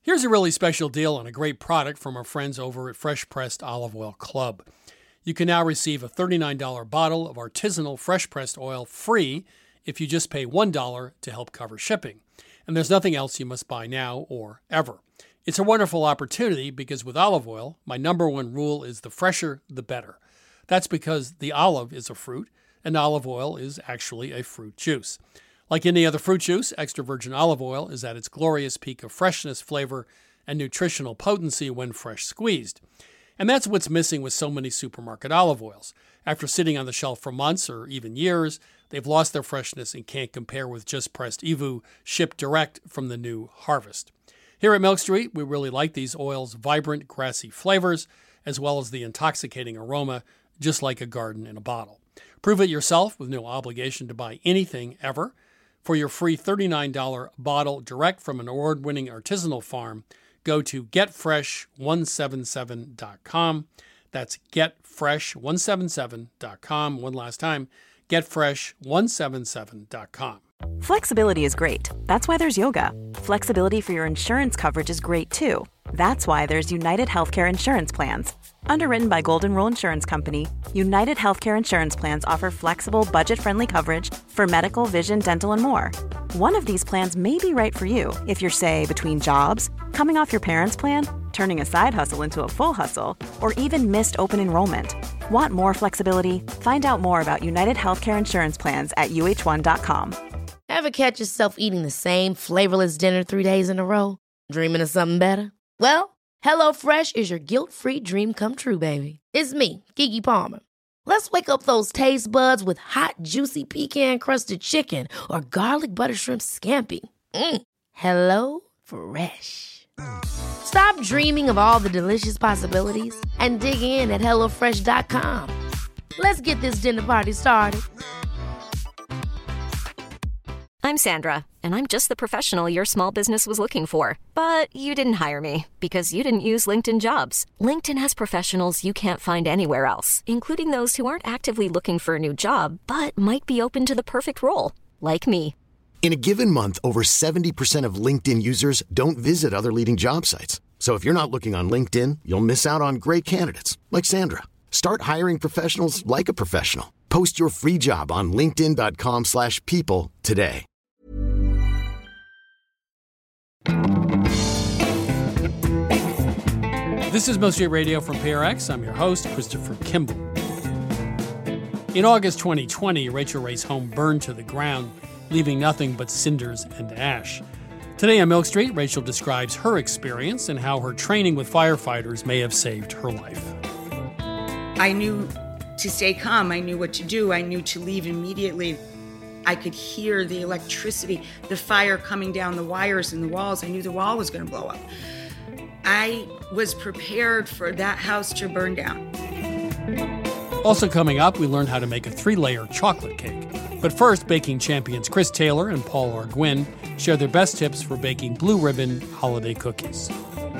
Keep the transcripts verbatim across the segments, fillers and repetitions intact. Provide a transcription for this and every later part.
Here's a really special deal on a great product from our friends over at Fresh Pressed Olive Oil Club. You can now receive a thirty-nine dollars bottle of artisanal fresh pressed oil free if you just pay one dollar to help cover shipping. And there's nothing else you must buy now or ever. It's a wonderful opportunity because with olive oil, my number one rule is the fresher, the better. That's because the olive is a fruit, and olive oil is actually a fruit juice. Like any other fruit juice, extra virgin olive oil is at its glorious peak of freshness, flavor, and nutritional potency when fresh squeezed. And that's what's missing with so many supermarket olive oils. After sitting on the shelf for months or even years, they've lost their freshness and can't compare with just pressed E V U shipped direct from the new harvest. Here at Milk Street, we really like these oils' vibrant, grassy flavors, as well as the intoxicating aroma, just like a garden in a bottle. Prove it yourself with no obligation to buy anything ever. For your free thirty-nine dollars bottle direct from an award-winning artisanal farm, go to get fresh one seventy-seven dot com. That's get fresh one seventy-seven dot com. One last time, get fresh one seventy-seven dot com. Flexibility is great. That's why there's yoga. Flexibility for your insurance coverage is great too. That's why there's United Healthcare Insurance Plans. Underwritten by Golden Rule Insurance Company, United Healthcare Insurance Plans offer flexible, budget-friendly coverage for medical, vision, dental, and more. One of these plans may be right for you if you're, say, between jobs, coming off your parents' plan, turning a side hustle into a full hustle, or even missed open enrollment. Want more flexibility? Find out more about United Healthcare Insurance Plans at U H one dot com. Ever catch yourself eating the same flavorless dinner three days in a row? Dreaming of something better? Well, HelloFresh is your guilt-free dream come true, baby. It's me, Keke Palmer. Let's wake up those taste buds with hot, juicy pecan-crusted chicken or garlic butter shrimp scampi. Mm. Hello Fresh. Stop dreaming of all the delicious possibilities and dig in at hello fresh dot com. Let's get this dinner party started. I'm Sandra, and I'm just the professional your small business was looking for. But you didn't hire me because you didn't use LinkedIn Jobs. LinkedIn has professionals you can't find anywhere else, including those who aren't actively looking for a new job, but might be open to the perfect role, like me. In a given month, over seventy percent of LinkedIn users don't visit other leading job sites. So if you're not looking on LinkedIn, you'll miss out on great candidates, like Sandra. Start hiring professionals like a professional. Post your free job on linkedin dot com slash people today. This is Milk Street Radio from P R X. I'm your host, Christopher Kimball. In August twenty twenty, Rachael Ray's home burned to the ground, leaving nothing but cinders and ash. Today on Milk Street, Rachael describes her experience and how her training with firefighters may have saved her life. I knew to stay calm. I knew what to do. I knew to leave immediately. I could hear the electricity, the fire coming down the wires and the walls. I knew the wall was going to blow up. I was prepared for that house to burn down. Also coming up, we learn how to make a three-layer chocolate cake. But first, baking champions Chris Taylor and Paul Arguin share their best tips for baking blue ribbon holiday cookies.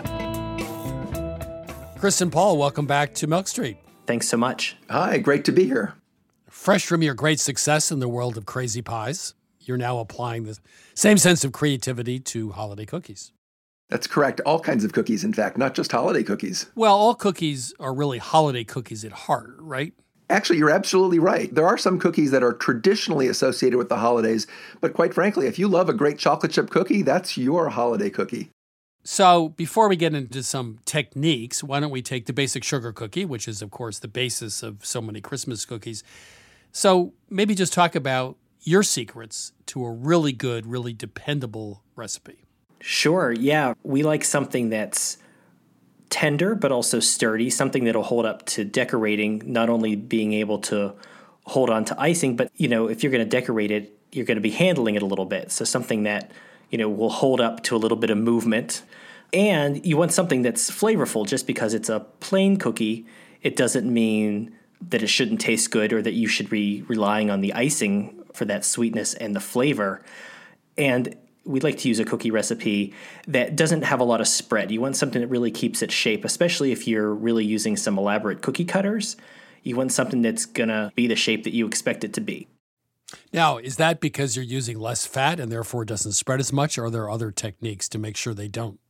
Chris and Paul, welcome back to Milk Street. Thanks so much. Hi, great to be here. Fresh from your great success in the world of crazy pies, you're now applying the same sense of creativity to holiday cookies. That's correct. All kinds of cookies, in fact, not just holiday cookies. Well, all cookies are really holiday cookies at heart, right? Actually, you're absolutely right. There are some cookies that are traditionally associated with the holidays, but quite frankly, if you love a great chocolate chip cookie, that's your holiday cookie. So before we get into some techniques, why don't we take the basic sugar cookie, which is, of course, the basis of so many Christmas cookies. So maybe just talk about your secrets to a really good, really dependable recipe. Sure, yeah. We like something that's tender, but also sturdy, something that'll hold up to decorating, not only being able to hold on to icing, but, you know, if you're going to decorate it, you're going to be handling it a little bit. So something that, you know, will hold up to a little bit of movement. And you want something that's flavorful. Just because it's a plain cookie, it doesn't mean that it shouldn't taste good or that you should be relying on the icing for that sweetness and the flavor. And we'd like to use a cookie recipe that doesn't have a lot of spread. You want something that really keeps its shape, especially if you're really using some elaborate cookie cutters. You want something that's going to be the shape that you expect it to be. Now, is that because you're using less fat and therefore it doesn't spread as much, or are there other techniques to make sure they don't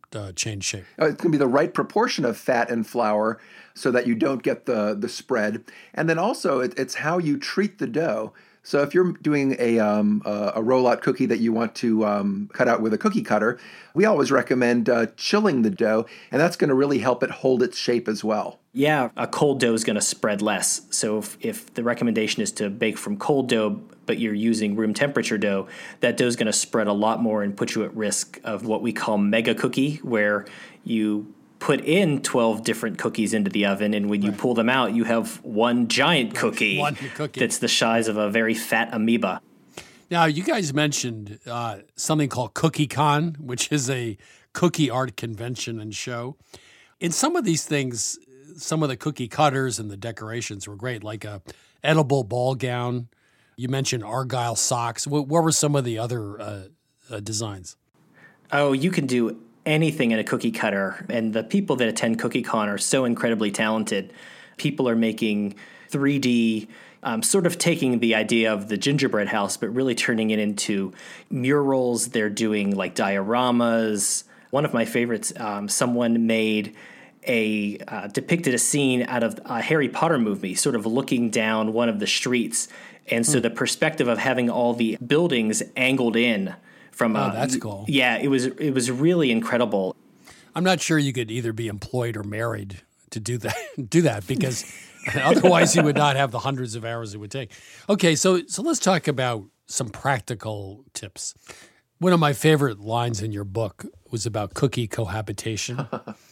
uh, change shape? Uh, It's going to be the right proportion of fat and flour so that you don't get the, the spread. And then also it, it's how you treat the dough. So if you're doing a um, a, a roll-out cookie that you want to um, cut out with a cookie cutter, we always recommend uh, chilling the dough, and that's going to really help it hold its shape as well. Yeah, a cold dough is going to spread less. So if, if the recommendation is to bake from cold dough, but you're using room temperature dough, that dough is going to spread a lot more and put you at risk of what we call mega cookie, where you put in twelve different cookies into the oven, and when you right. pull them out, you have one giant cookie, one cookie that's the size of a very fat amoeba. Now, you guys mentioned uh, something called CookieCon, which is a cookie art convention and show. In some of these things, some of the cookie cutters and the decorations were great, like a edible ball gown. You mentioned Argyle socks. What, what were some of the other uh, uh, designs? Oh, you can do anything in a cookie cutter, and the people that attend CookieCon are so incredibly talented. People are making three D, um, sort of taking the idea of the gingerbread house, but really turning it into murals. They're doing like dioramas. One of my favorites, um, someone made a uh, depicted a scene out of a Harry Potter movie, sort of looking down one of the streets, and so mm. the perspective of having all the buildings angled in. From, oh, uh, that's cool. Yeah, it was it was really incredible. I'm not sure you could either be employed or married to do that do that because otherwise you would not have the hundreds of hours it would take. Okay, so so let's talk about some practical tips. One of my favorite lines in your book was about cookie cohabitation.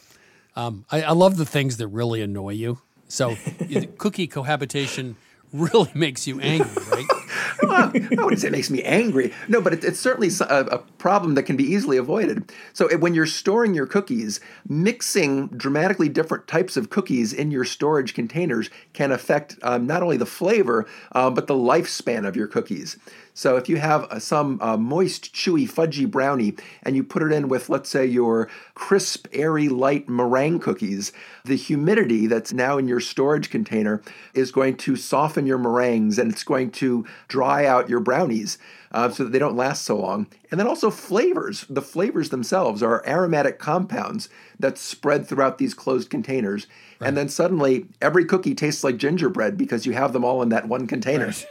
um, I, I love the things that really annoy you. So cookie cohabitation really makes you angry, right? Well, I wouldn't say it makes me angry. No, but it, it's certainly a, a problem that can be easily avoided. So it, when you're storing your cookies, mixing dramatically different types of cookies in your storage containers can affect um, not only the flavor, uh, but the lifespan of your cookies. So if you have uh, some uh, moist, chewy, fudgy brownie and you put it in with, let's say, your crisp, airy, light meringue cookies, the humidity that's now in your storage container is going to soften your meringues and it's going to dry out your brownies uh, so that they don't last so long. And then also flavors. The flavors themselves are aromatic compounds that spread throughout these closed containers. Right. And then suddenly every cookie tastes like gingerbread because you have them all in that one container. Right.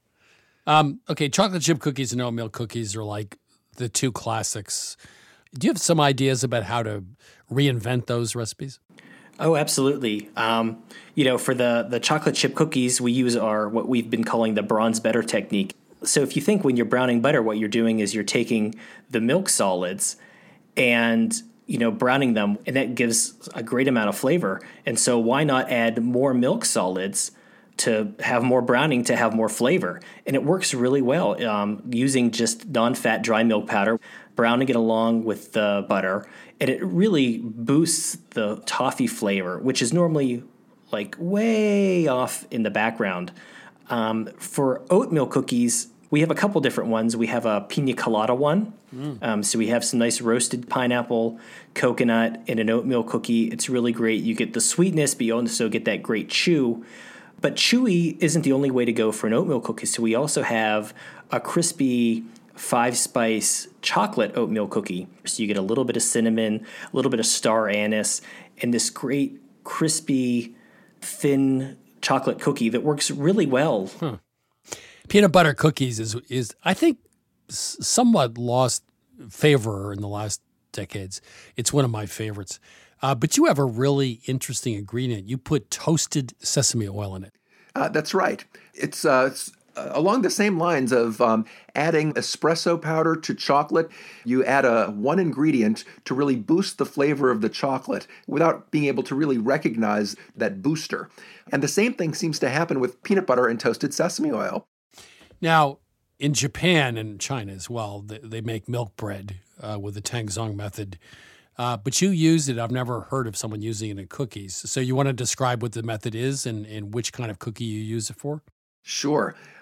Um, okay, chocolate chip cookies and oatmeal cookies are like the two classics. Do you have some ideas about how to reinvent those recipes? Oh, absolutely. Um, you know, for the, the chocolate chip cookies, we use our what we've been calling the bronze butter technique. So if you think when you're browning butter, what you're doing is you're taking the milk solids and, you know, browning them, and that gives a great amount of flavor. And so why not add more milk solids to have more browning, to have more flavor? And it works really well um, using just non-fat dry milk powder, browning it along with the butter, and it really boosts the toffee flavor, which is normally like way off in the background. Um, for oatmeal cookies, we have a couple different ones. We have a pina colada one. Mm. Um, so we have some nice roasted pineapple, coconut, and an oatmeal cookie. It's really great. You get the sweetness, but you also get that great chew. But chewy isn't the only way to go for an oatmeal cookie. So we also have a crispy five-spice chocolate oatmeal cookie. So you get a little bit of cinnamon, a little bit of star anise, and this great crispy, thin chocolate cookie that works really well. Huh. Peanut butter cookies is, is I think, somewhat lost favor in the last decades. It's one of my favorites. Uh, but you have a really interesting ingredient. You put toasted sesame oil in it. Uh, that's right. It's, uh, it's uh, along the same lines of um, adding espresso powder to chocolate. You add a one ingredient to really boost the flavor of the chocolate without being able to really recognize that booster. And the same thing seems to happen with peanut butter and toasted sesame oil. Now, in Japan and China as well, they, they make milk bread uh, with the Tangzong method. Uh, but you use it. I've never heard of someone using it in cookies. So you want to describe what the method is and, and which kind of cookie you use it for? Sure.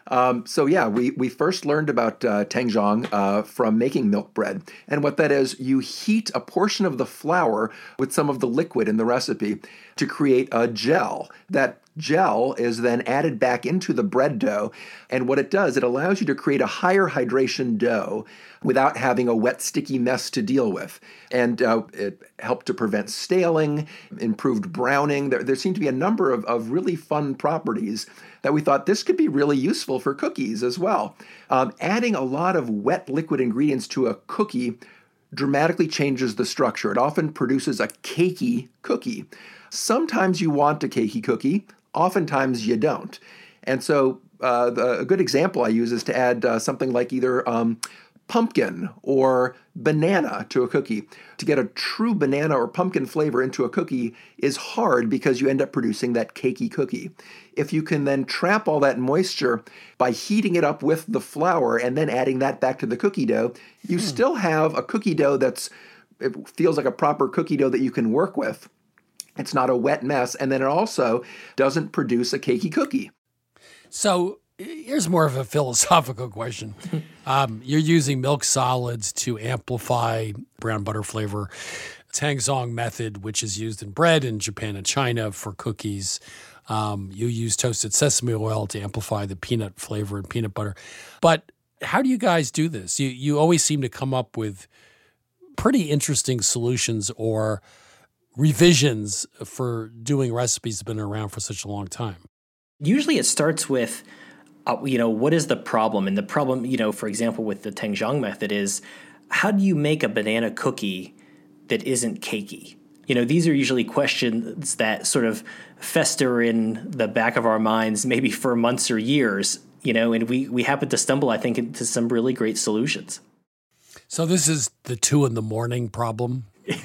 Um, so yeah, we, we first learned about uh, Tangzhong uh, from making milk bread. And what that is, you heat a portion of the flour with some of the liquid in the recipe to create a gel. That gel is then added back into the bread dough. And what it does, it allows you to create a higher hydration dough without having a wet, sticky mess to deal with. And uh, it helped to prevent staling, improved browning. There, there seemed to be a number of, of really fun properties that we thought this could be really useful for cookies as well. Um, adding a lot of wet liquid ingredients to a cookie dramatically changes the structure. It often produces a cakey cookie. Sometimes you want a cakey cookie, oftentimes you don't. And so uh, the, a good example I use is to add uh, something like either um, pumpkin or banana to a cookie. To get a true banana or pumpkin flavor into a cookie is hard because you end up producing that cakey cookie. If you can then trap all that moisture by heating it up with the flour and then adding that back to the cookie dough, you hmm. still have a cookie dough that's, it feels like a proper cookie dough that you can work with. It's not a wet mess, and then it also doesn't produce a cakey cookie. So here's more of a philosophical question. um, you're using milk solids to amplify brown butter flavor. Tangzhong method, which is used in bread in Japan and China for cookies. Um, you use toasted sesame oil to amplify the peanut flavor in peanut butter. But how do you guys do this? You you always seem to come up with pretty interesting solutions or revisions for doing recipes that have been around for such a long time. Usually it starts with, uh, you know, what is the problem? And the problem, you know, for example, with the Tangzhong method is, how do you make a banana cookie that isn't cakey? You know, these are usually questions that sort of fester in the back of our minds, maybe for months or years, you know, and we, we happen to stumble, I think, into some really great solutions. So this is the two in the morning problem?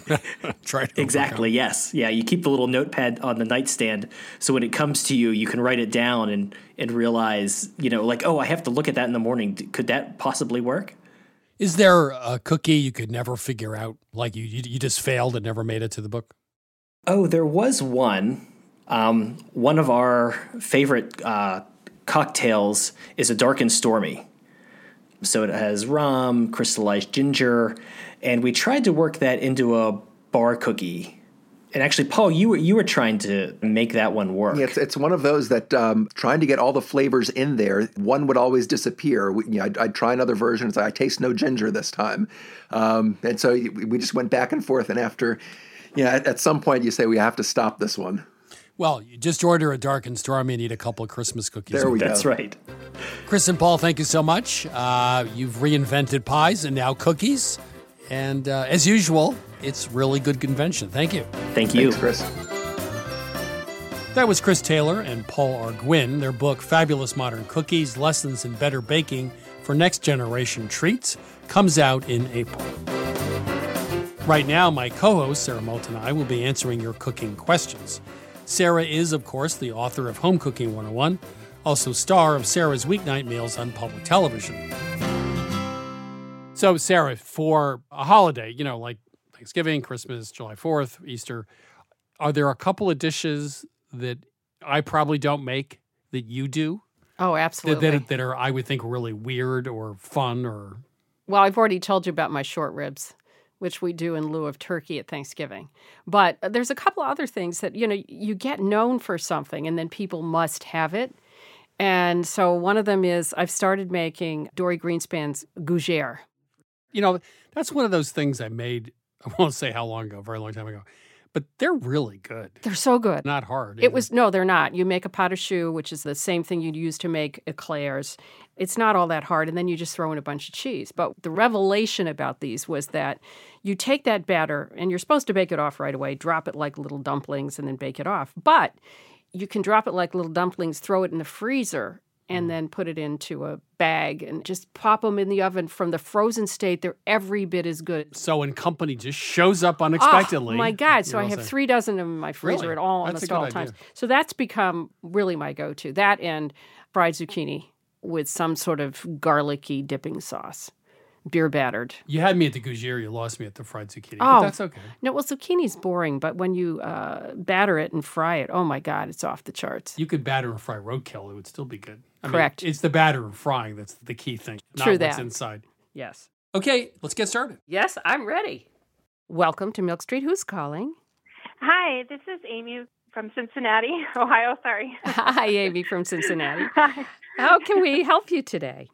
Try to exactly, yes. Yeah, you keep the little notepad on the nightstand so when it comes to you, you can write it down and, and realize, you know, like, oh, I have to look at that in the morning. Could that possibly work? Is there a cookie you could never figure out? Like you, you, you just failed and never made it to the book? Oh, there was one. Um, one of our favorite uh, cocktails is a dark and stormy. So it has rum, crystallized ginger, and we tried to work that into a bar cookie. And actually, Paul, you were, you were trying to make that one work. Yeah, it's, it's one of those that um, trying to get all the flavors in there, one would always disappear. We, you know, I'd, I'd try another version. It's like, I taste no ginger this time. Um, and so we just went back and forth. And after, you know, at, at some point you say, we have to stop this one. Well, you just order a dark and stormy and eat a couple of Christmas cookies. There we go. That's right. Chris and Paul, thank you so much. Uh, you've reinvented pies and now cookies. And uh, as usual, it's really good convention. Thank you. Thank you. Thanks, Chris. That was Chris Taylor and Paul Arguin. Their book, Fabulous Modern Cookies, Lessons in Better Baking for Next Generation Treats, comes out in April. Right now, my co-host, Sarah Moulton, and I will be answering your cooking questions. Sarah is, of course, the author of Home Cooking one oh one, also star of Sarah's Weeknight Meals on public television. So, Sarah, for a holiday, you know, like Thanksgiving, Christmas, July fourth, Easter, are there a couple of dishes that I probably don't make that you do? Oh, absolutely. That, that, that are, I would think, really weird or fun or... Well, I've already told you about my short ribs, which we do in lieu of turkey at Thanksgiving. But there's a couple of other things that, you know, you get known for something and then people must have it. And so one of them is I've started making Dory Greenspan's gougere. You know, that's one of those things I made, I won't say how long ago, a very long time ago, but they're really good. They're so good. Not hard. It was, no, they're not. You make a pot au choux, which is the same thing you'd use to make eclairs. It's not all that hard, and then you just throw in a bunch of cheese. But the revelation about these was that you take that batter, and you're supposed to bake it off right away, drop it like little dumplings, and then bake it off. But you can drop it like little dumplings, throw it in the freezer, and then put it into a bag and just pop them in the oven. From the frozen state, they're every bit as good. So when company just shows up unexpectedly. Oh, my God. So I have say. three dozen of them in my freezer really? at all That's almost all times. So that's become really my go-to. That and fried zucchini with some sort of garlicky dipping sauce. beer battered. You had me at the gougere. You lost me at the fried zucchini. Oh, but that's okay. No, well, zucchini's boring, but when you uh, batter it and fry it, oh my God, it's off the charts. You could batter and fry roadkill. It would still be good. I Correct. Mean, it's the batter and frying that's the key thing, True not that. what's inside. Yes. Okay, let's get started. Yes, I'm ready. Welcome to Milk Street. Who's calling? Hi, this is Amy from Cincinnati, Ohio. Sorry. Hi, Amy from Cincinnati. Hi. How can we help you today?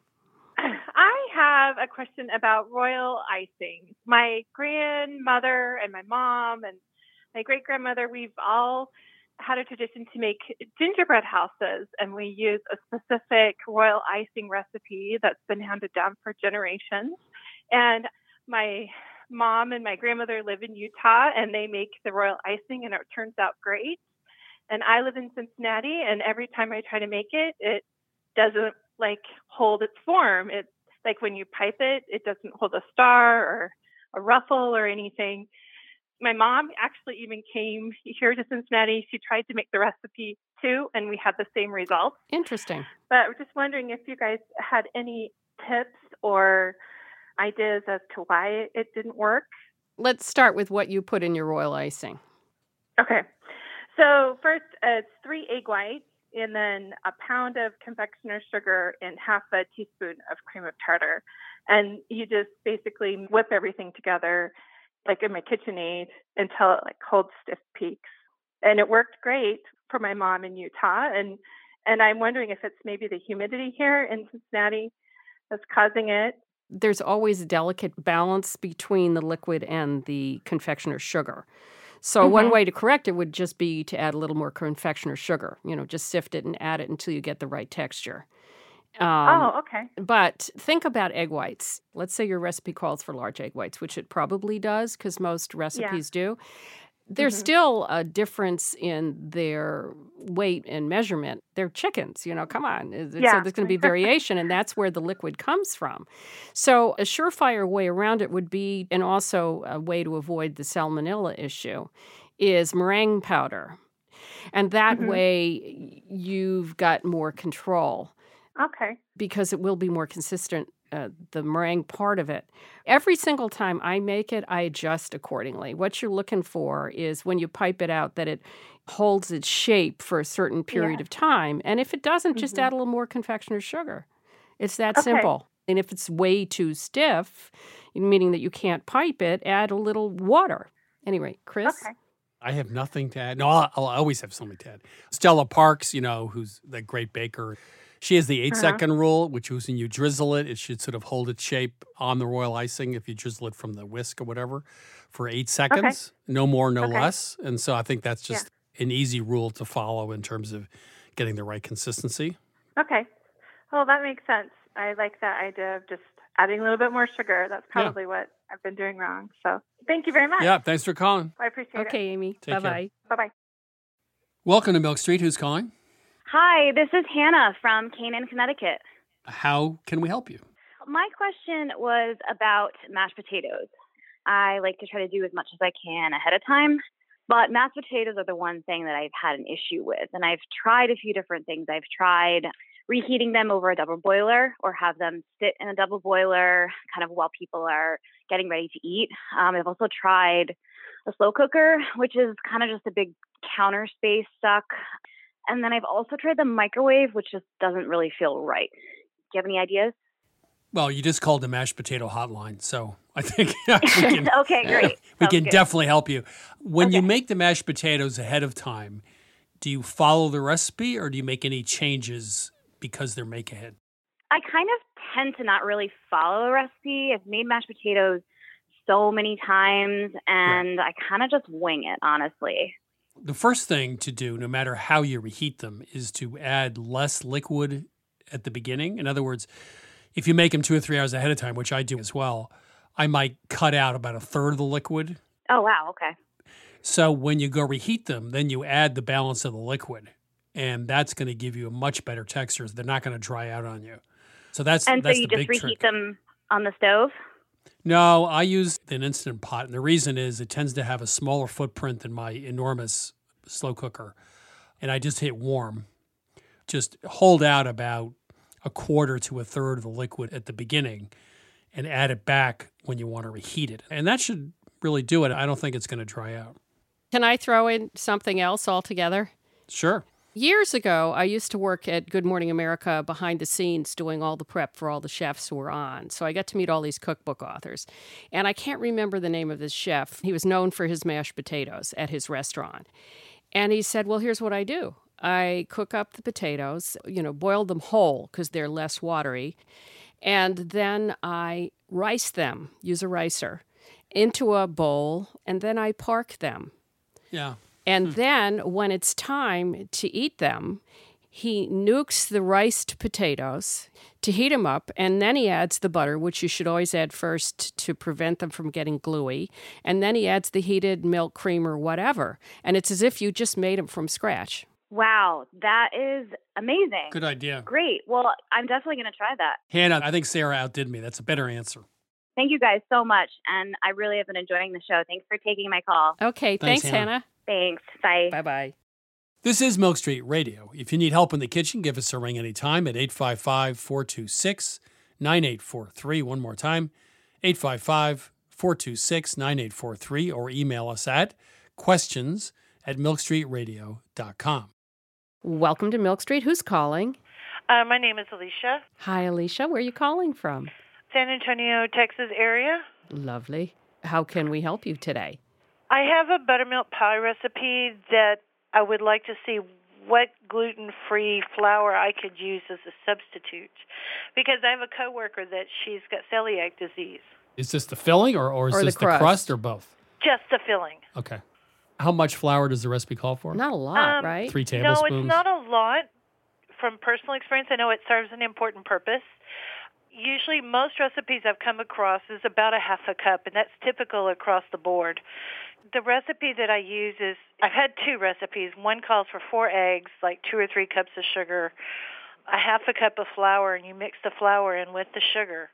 I have a question about royal icing. My grandmother and my mom and my great-grandmother, we've all had a tradition to make gingerbread houses, and we use a specific royal icing recipe that's been handed down for generations. And my mom and my grandmother live in Utah, and they make the royal icing, and it turns out great. And I live in Cincinnati, and every time I try to make it, it doesn't like hold its form. It's like when you pipe it, it doesn't hold a star or a ruffle or anything. My mom actually even came here to Cincinnati. She tried to make the recipe too, and we had the same results. Interesting. But I was just wondering if you guys had any tips or ideas as to why it didn't work. Let's start with what you put in your royal icing. Okay. So first, uh, it's three egg whites, and then a pound of confectioner's sugar and half a teaspoon of cream of tartar. And you just basically whip everything together, like in my KitchenAid, until it like holds stiff peaks. And it worked great for my mom in Utah. And, and I'm wondering if it's maybe the humidity here in Cincinnati that's causing it. There's always a delicate balance between the liquid and the confectioner's sugar. So Mm-hmm. one way to correct it would just be to add a little more confectioner's sugar. You know, just sift it and add it until you get the right texture. Um, oh, okay. But think about egg whites. Let's say your recipe calls for large egg whites, which it probably does because most recipes do. There's Mhm. still a difference in their weight and measurement. They're chickens, you know, come on. It's- So Yeah. there's going to be variation, and that's where the liquid comes from. So a surefire way around it would be, and also a way to avoid the salmonella issue, is meringue powder. And that Mhm. way you've got more control Okay. because it will be more consistent, uh, the meringue part of it. Every single time I make it, I adjust accordingly. What you're looking for is when you pipe it out that it holds its shape for a certain period Yeah. of time. And if it doesn't, just Mhm. add a little more confectioner's sugar. It's that Okay. simple. And if it's way too stiff, meaning that you can't pipe it, add a little water. Anyway, Chris? Okay. I have nothing to add. No, I'll, I'll always have something to add. Stella Parks, you know, who's the great baker, she has the eight-second Uh-huh. rule, which is when you drizzle it, it should sort of hold its shape on the royal icing if you drizzle it from the whisk or whatever for eight seconds. No more, no Okay. less. And so I think that's just an easy rule to follow in terms of getting the right consistency. Okay. Well, that makes sense. I like that idea of just adding a little bit more sugar. That's probably what I've been doing wrong. So thank you very much. Yeah, thanks for calling. I appreciate it. Okay, Amy. Take care. Bye-bye. Bye-bye. Welcome to Milk Street. Who's calling? Hi, this is Hannah from Canaan, Connecticut. How can we help you? My question was about mashed potatoes. I like to try to do as much as I can ahead of time, but mashed potatoes are the one thing that I've had an issue with. And I've tried a few different things. I've tried reheating them over a double boiler or have them sit in a double boiler kind of while people are getting ready to eat. Um, I've also tried a slow cooker, which is kind of just a big counter space suck. And then I've also tried the microwave, which just doesn't really feel right. Do you have any ideas? Well, you just called the mashed potato hotline, so I think we can, Okay, great. we Sounds can good. definitely help you. When you Okay. make the mashed potatoes ahead of time, do you follow the recipe or do you make any changes because they're make ahead? I kind of tend to not really follow a recipe. I've made mashed potatoes so many times, and I kind of just wing it, honestly. The first thing to do, no matter how you reheat them, is to add less liquid at the beginning. In other words, if you make them two or three hours ahead of time, which I do as well, I might cut out about a third of the liquid. Oh, wow. Okay. So when you go reheat them, then you add the balance of the liquid, and that's going to give you a much better texture. They're not going to dry out on you. So that's And so that's you the just big reheat trick. them on the stove? No, I use an Instant Pot, and the reason is it tends to have a smaller footprint than my enormous slow cooker, and I just hit warm. Just hold out about a quarter to a third of the liquid at the beginning, and add it back when you want to reheat it. And that should really do it. I don't think it's going to dry out. Can I throw in something else altogether? Sure. Years ago, I used to work at Good Morning America behind the scenes doing all the prep for all the chefs who were on. So I got to meet all these cookbook authors. And I can't remember the name of this chef. He was known for his mashed potatoes at his restaurant. And he said, well, here's what I do. I cook up the potatoes, you know, boil them whole because they're less watery. And then I rice them, use a ricer, into a bowl, and then I park them. Yeah. And hmm. then when it's time to eat them, he nukes the riced potatoes to heat them up, and then he adds the butter, which you should always add first to prevent them from getting gluey. And then he adds the heated milk, cream, or whatever. And it's as if you just made them from scratch. Wow, that is amazing. Good idea. Great. Well, I'm definitely going to try that. Hannah, I think Sarah outdid me. That's a better answer. Thank you guys so much. And I really have been enjoying the show. Thanks for taking my call. Okay, Thanks, thanks, Hannah. Hannah. Thanks. Bye. Bye-bye. This is Milk Street Radio. If you need help in the kitchen, give us a ring anytime at eight five five, four two six, nine eight four three. One more time, eight five five, four two six, nine eight four three, or email us at questions at milk street radio dot com. Welcome to Milk Street. Who's calling? Uh, my name is Alicia. Hi, Alicia. Where are you calling from? San Antonio, Texas area. Lovely. How can we help you today? I have a buttermilk pie recipe that I would like to see what gluten-free flour I could use as a substitute, because I have a coworker that she's got celiac disease. Is this the filling or, or is Or this the the crust. crust or both? Just the filling. Okay. How much flour does the recipe call for? Not a lot, Um, right? Three No, tablespoons? it's not a lot. From personal experience, I know it serves an important purpose. Usually, most recipes I've come across is about a half a cup, and that's typical across the board. The recipe that I use is, I've had two recipes. One calls for four eggs, like two or three cups of sugar, a half a cup of flour, and you mix the flour in with the sugar.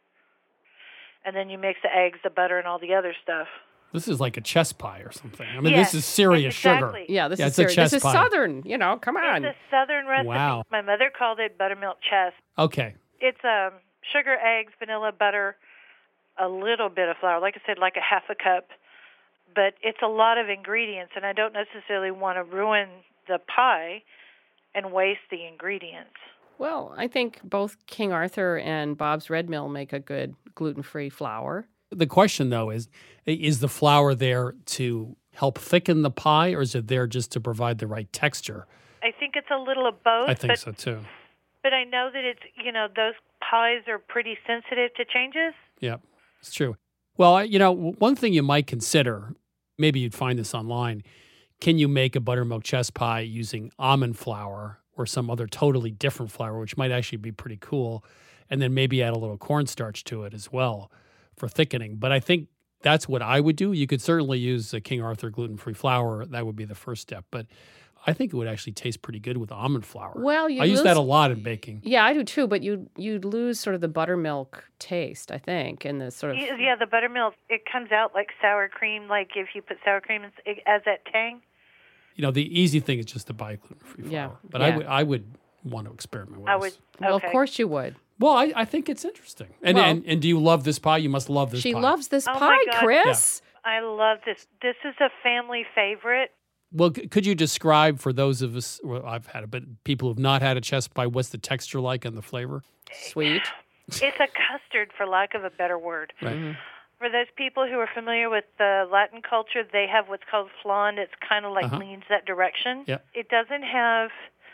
And then you mix the eggs, the butter, and all the other stuff. This is like a chess pie or something. I mean, Yes, this is serious exactly. sugar. Yeah, this Yeah, is it's a serious. chess This is pie. Southern, you know, come on. It's a southern recipe. Wow. My mother called it buttermilk chess. Okay. It's um, sugar, eggs, vanilla, butter, a little bit of flour. Like I said, like a half a cup. But it's a lot of ingredients, and I don't necessarily want to ruin the pie and waste the ingredients. Well, I think both King Arthur and Bob's Red Mill make a good gluten-free flour. The question, though, is is the flour there to help thicken the pie, or is it there just to provide the right texture? I think it's a little of both. I think but, so, too. But I know that it's, you know, those pies are pretty sensitive to changes. Yeah, it's true. Well, I- you know, one thing you might consider, maybe you'd find this online, can you make a buttermilk chess pie using almond flour or some other totally different flour, which might actually be pretty cool, and then maybe add a little cornstarch to it as well for thickening. But I think that's what I would do. You could certainly use a King Arthur gluten-free flour. That would be the first step. But I think it would actually taste pretty good with almond flour. Well, you I use lose- that a lot in baking. Yeah, I do too, but you you'd lose sort of the buttermilk taste, I think, and the sort of Y- Yeah, the buttermilk, it comes out like sour cream, like if you put sour cream, in, it adds that tang. You know, the easy thing is just to buy gluten-free flour. Yeah, But I yeah. would I would want to experiment with I this. would. Well, okay. of course you would. Well, I, I think it's interesting. And, Well- and and do you love this pie? You must love this She pie. loves this Oh, my pie, God. Chris. I love this. This is a family favorite. Well, c- could you describe for those of us, well, I've had it, but people who've not had a chess pie, what's the texture like and the flavor? Sweet. It's a custard, for lack of a better word. Right. Mm-hmm. For those people who are familiar with the Latin culture, they have what's called flan. It's kind of like Uh-huh. leans that direction. Yep. It doesn't have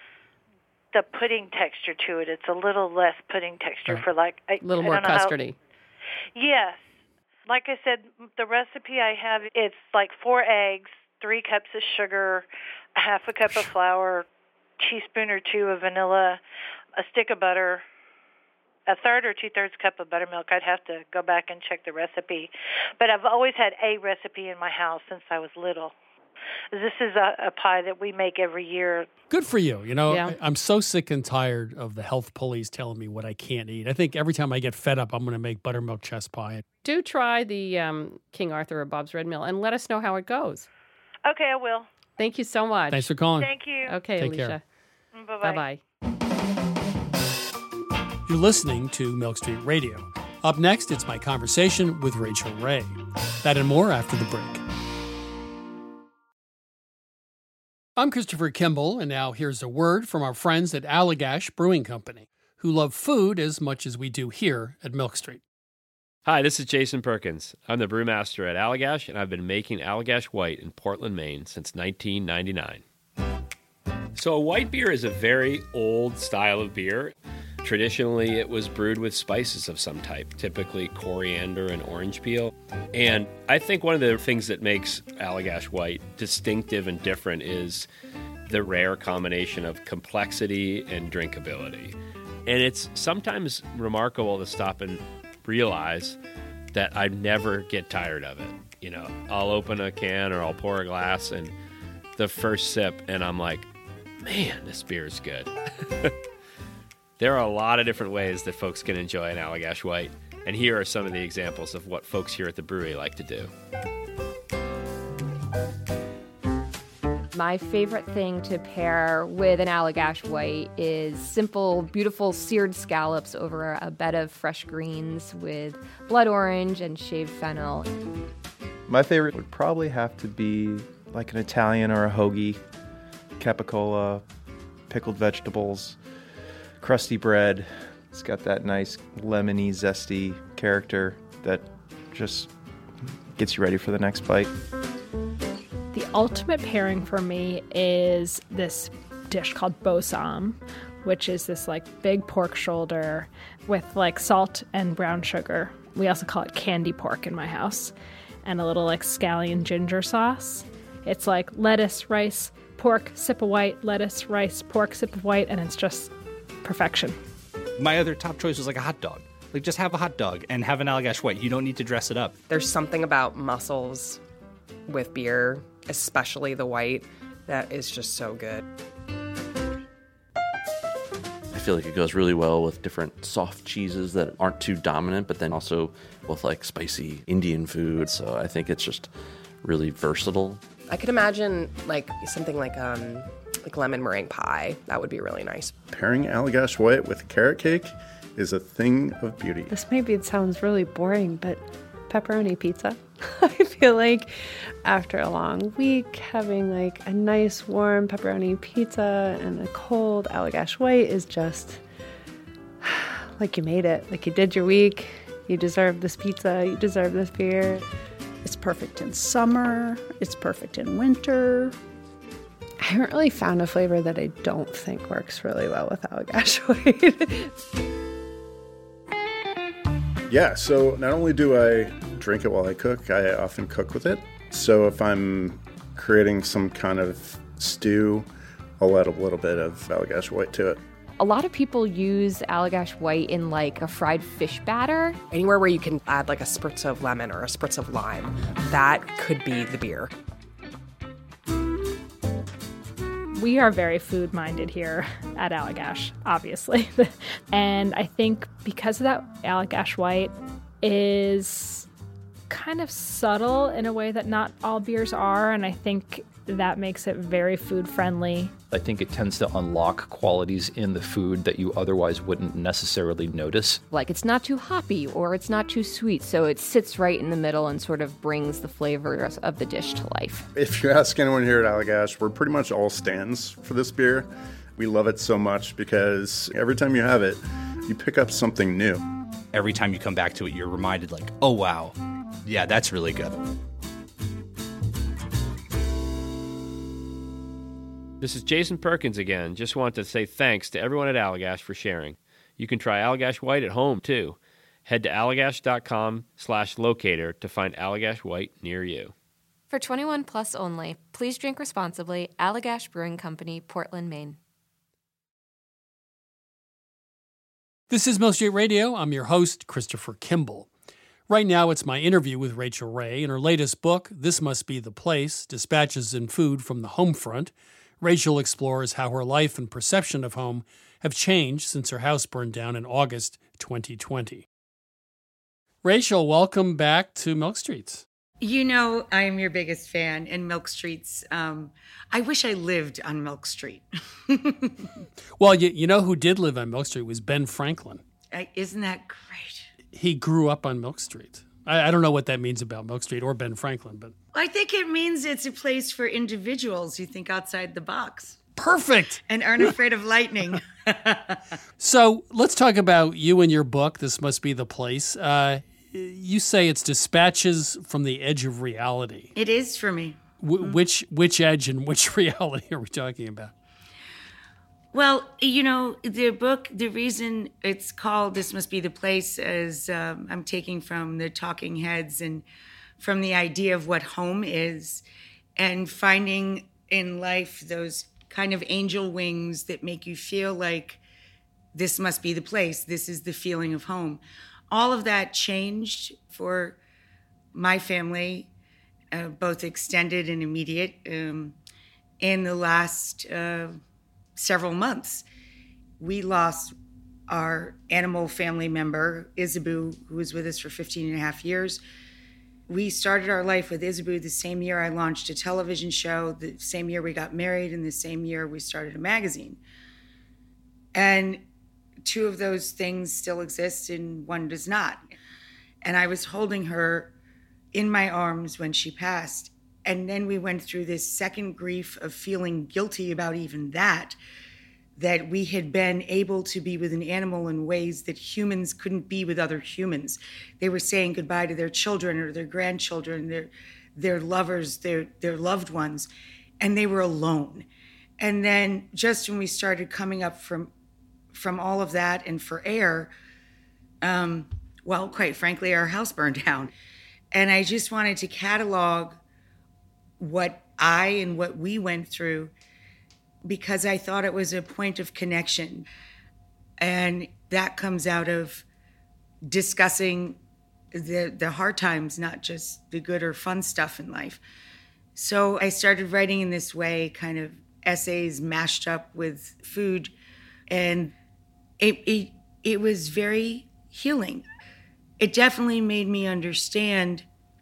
the pudding texture to it. It's a little less pudding texture Right. for like A I, little I more don't know how- custardy. Yes. Like I said, the recipe I have, it's like four eggs, three cups of sugar, a half a cup of flour, teaspoon or two of vanilla, a stick of butter, a third or two-thirds cup of buttermilk. I'd have to go back and check the recipe. But I've always had a recipe in my house since I was little. This is a, a pie that we make every year. Good for you. You know, Yeah. I, I'm so sick and tired of the health police telling me what I can't eat. I think every time I get fed up, I'm going to make buttermilk chess pie. Do try the um, King Arthur or Bob's Red Mill and let us know how it goes. Okay, I will. Thank you so much. Thanks for calling. Thank you. Okay, Take Alicia. Bye-bye. Bye-bye. You're listening to Milk Street Radio. Up next, it's my conversation with Rachael Ray. That and more after the break. I'm Christopher Kimball, and now here's a word from our friends at Allagash Brewing Company, who love food as much as we do here at Milk Street. Hi, this is Jason Perkins. I'm the brewmaster at Allagash, and I've been making Allagash White in Portland, Maine since nineteen ninety-nine. So a white beer is a very old style of beer. Traditionally, it was brewed with spices of some type, typically coriander and orange peel. And I think one of the things that makes Allagash White distinctive and different is the rare combination of complexity and drinkability. And it's sometimes remarkable to stop and realize that I never get tired of it. You know, I'll open a can or I'll pour a glass and the first sip and I'm like, man, this beer is good. There are a lot of different ways that folks can enjoy an Allagash White, and here are some of the examples of what folks here at the brewery like to do. My favorite thing to pair with an Allagash White is simple, beautiful seared scallops over a bed of fresh greens with blood orange and shaved fennel. My favorite would probably have to be like an Italian or a hoagie, capicola, pickled vegetables, crusty bread. It's got that nice lemony, zesty character that just gets you ready for the next bite. The ultimate pairing for me is this dish called bossam, which is this like big pork shoulder with like salt and brown sugar. We also call it candy pork in my house, and a little like scallion ginger sauce. It's like lettuce, rice, pork, sip of white, lettuce, rice, pork, sip of white, and it's just perfection. My other top choice was like a hot dog. Like just have a hot dog and have an Allagash White. You don't need to dress it up. There's something about mussels with beer, especially the white, that is just so good. I feel like it goes really well with different soft cheeses that aren't too dominant, but then also with like spicy Indian food. So I think it's just really versatile. I could imagine like something like um like lemon meringue pie. That would be really nice. Pairing Allagash White with carrot cake is a thing of beauty. This maybe sounds really boring, but pepperoni pizza. I feel like after a long week, having like a nice warm pepperoni pizza and a cold Allagash White is just like you made it. Like you did your week. You deserve this pizza. You deserve this beer. It's perfect in summer. It's perfect in winter. I haven't really found a flavor that I don't think works really well with Allagash White. Yeah, so not only do I drink it while I cook, I often cook with it. So if I'm creating some kind of stew, I'll add a little bit of Allagash White to it. A lot of people use Allagash White in like a fried fish batter. Anywhere where you can add like a spritz of lemon or a spritz of lime, that could be the beer. We are very food-minded here at Allagash, obviously. And I think because of that, Allagash White is kind of subtle in a way that not all beers are, and I think that makes it very food-friendly. I think it tends to unlock qualities in the food that you otherwise wouldn't necessarily notice. Like it's not too hoppy or it's not too sweet, so it sits right in the middle and sort of brings the flavors of the dish to life. If you ask anyone here at Allagash, we're pretty much all stands for this beer. We love it so much because every time you have it, you pick up something new. Every time you come back to it, you're reminded like, oh wow, yeah, that's really good. This is Jason Perkins again. Just want to say thanks to everyone at Allagash for sharing. You can try Allagash White at home, too. Head to allagash.com slash locator to find Allagash White near you. For twenty-one plus only, please drink responsibly. Allagash Brewing Company, Portland, Maine. This is Milk Street Radio. I'm your host, Christopher Kimball. Right now, it's my interview with Rachael Ray. In her latest book, This Must Be the Place, Dispatches and Food from the Home Front, Rachael explores how her life and perception of home have changed since her house burned down in August twenty twenty. Rachael, welcome back to Milk Streets. You know, I am your biggest fan, and Milk Streets, um, I wish I lived on Milk Street. Well, you, you know who did live on Milk Street was Ben Franklin. I, isn't that great? he grew up on Milk Street. I, I don't know what that means about Milk Street or Ben Franklin, but I think it means it's a place for individuals who think outside the box. Perfect. And aren't afraid of lightning. So let's talk about you and your book, This Must Be the Place. Uh, you say it's dispatches from the edge of reality. It is for me. W- which which edge and which reality are we talking about? Well, you know, the book, the reason it's called This Must Be the Place is um, I'm taking from the Talking Heads and from the idea of what home is and finding in life those kind of angel wings that make you feel like this must be the place. This is the feeling of home. All of that changed for my family, uh, both extended and immediate, um, in the last uh, several months. We lost our animal family member, Isabu, who was with us for fifteen and a half years. We started our life with Isabu the same year I launched a television show, the same year we got married, and the same year we started a magazine. And two of those things still exist and one does not. And I was holding her in my arms when she passed. And then we went through this second grief of feeling guilty about even that, that we had been able to be with an animal in ways that humans couldn't be with other humans. They were saying goodbye to their children or their grandchildren, their their lovers, their their loved ones, and they were alone. And then just when we started coming up from from all of that and for air, um, well, quite frankly, our house burned down. And I just wanted to catalog what I and what we went through because I thought it was a point of connection. And that comes out of discussing the, the hard times, not just the good or fun stuff in life. So I started writing in this way, kind of essays mashed up with food. And it, it, it was very healing. It definitely made me understand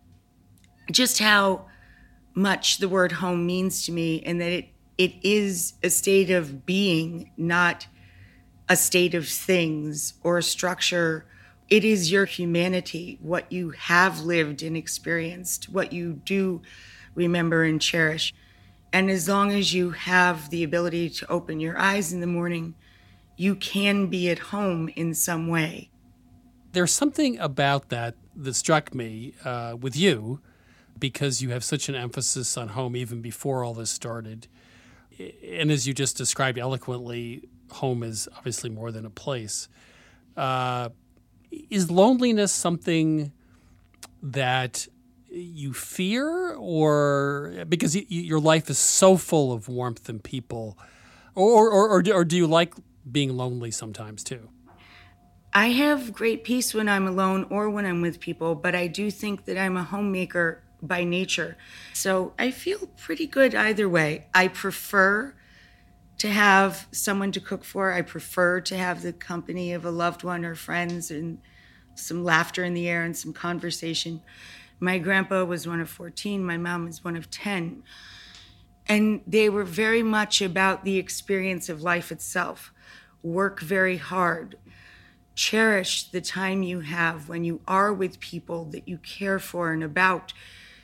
just how much the word home means to me, and that it it is a state of being, not a state of things or a structure. It is your humanity, what you have lived and experienced, what you do remember and cherish. And as long as you have the ability to open your eyes in the morning, you can be at home in some way. There's something about that that struck me uh, with you, because you have such an emphasis on home even before all this started. And as you just described eloquently, home is obviously more than a place. Uh, is loneliness something that you fear, or because y- your life is so full of warmth and people, or, or, or, or do you like being lonely sometimes too? I have great peace when I'm alone or when I'm with people, but I do think that I'm a homemaker by nature. So I feel pretty good either way. I prefer to have someone to cook for. I prefer to have the company of a loved one or friends and some laughter in the air and some conversation. My grandpa was one of fourteen. My mom was one of ten. And they were very much about the experience of life itself. Work very hard. Cherish the time you have when you are with people that you care for and about.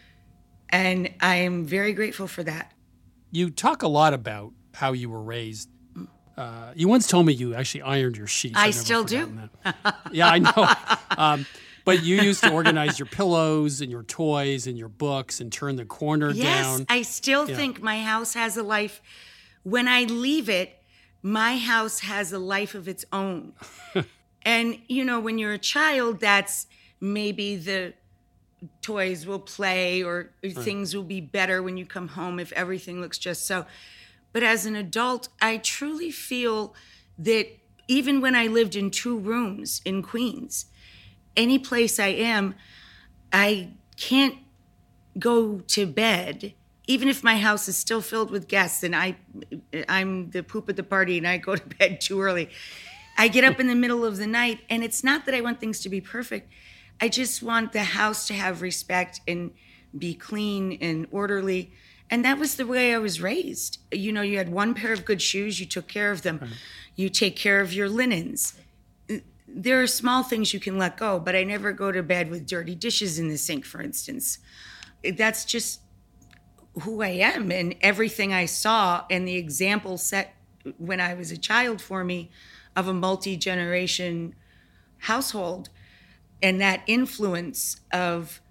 And I am very grateful for that. You talk a lot about how you were raised. Uh, you once told me you actually ironed your sheets. I I've never still do. that. Yeah, I know. um, but you used to organize your pillows and your toys and your books and turn the corner yes, down. Yes, I still yeah. think my house has a life. When I leave it, my house has a life of its own. And, you know, when you're a child, that's maybe the toys will play or right. things will be better when you come home if everything looks just so. But as an adult, I truly feel that even when I lived in two rooms in Queens, any place I am, I can't go to bed, even if my house is still filled with guests and I, I'm the poop at the party and I go to bed too early. I get up in the middle of the night, and it's not that I want things to be perfect. I just want the house to have respect and be clean and orderly. And that was the way I was raised. You know, you had one pair of good shoes, you took care of them. Right. You take care of your linens. there are small things you can let go, but I never go to bed with dirty dishes in the sink, for instance. That's just who I am, and everything I saw and the example set when I was a child for me of a multi-generation household, and that influence of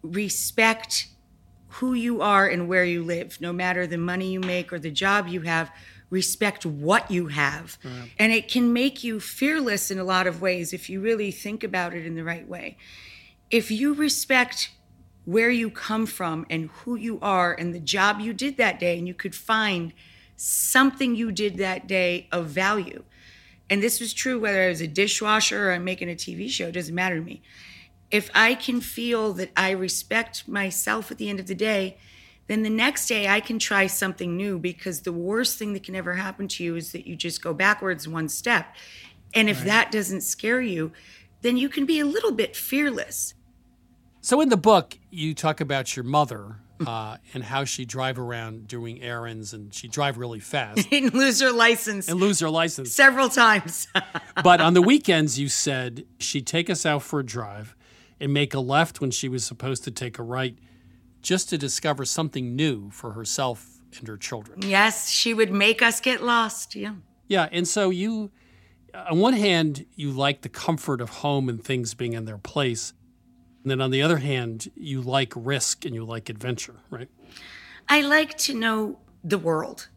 respect who you are and where you live, no matter the money you make or the job you have, respect what you have. Right. And it can make you fearless in a lot of ways if you really think about it in the right way. If you respect where you come from and who you are and the job you did that day, and you could find something you did that day of value. And this was true whether I was a dishwasher or I'm making a T V show, it doesn't matter to me. If I can feel that I respect myself at the end of the day, then the next day I can try something new, because the worst thing that can ever happen to you is that you just go backwards one step. And if right. that doesn't scare you, then you can be a little bit fearless. So in the book, you talk about your mother uh, and how she'd drive around doing errands, and she'd drive really fast. And lose her license. And lose her license. Several times. But on the weekends, you said she'd take us out for a drive and make a left when she was supposed to take a right, just to discover something new for herself and her children. Yes, she would make us get lost, yeah. Yeah, and so you, on one hand, you like the comfort of home and things being in their place. And then on the other hand, you like risk and you like adventure, right? I like to know the world.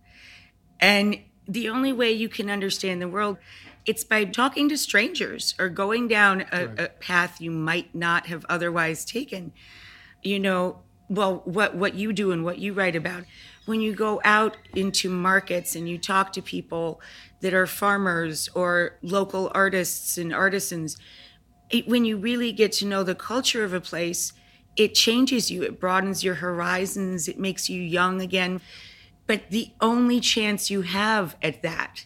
And the only way you can understand the world, it's by talking to strangers or going down a, right. a path you might not have otherwise taken. You know, well, what, what you do and what you write about. When you go out into markets and you talk to people that are farmers or local artists and artisans, it, when you really get to know the culture of a place, it changes you. It broadens your horizons. It makes you young again. But the only chance you have at that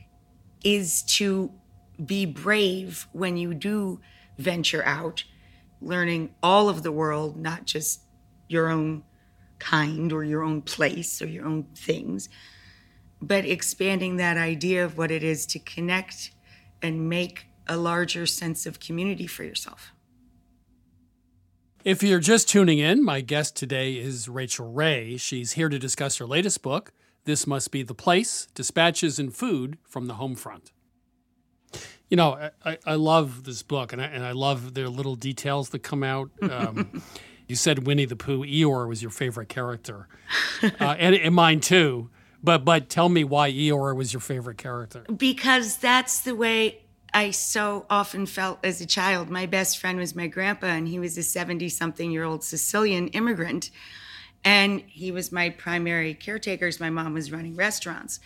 is to be brave when you do venture out, learning all of the world, not just your own kind or your own place or your own things, but expanding that idea of what it is to connect and make a larger sense of community for yourself. If you're just tuning in, my guest today is Rachael Ray. She's here to discuss her latest book, This Must Be the Place, Dispatches and Food from the Home Front. You know, I, I love this book, and I, and I love their little details that come out. Um, you said Winnie the Pooh, Eeyore was your favorite character, uh, and, and mine too. But but tell me why Eeyore was your favorite character. Because that's the way I so often felt as a child. My best friend was my grandpa, and he was a seventy-something-year-old Sicilian immigrant. And he was my primary caretaker as my mom was running restaurants.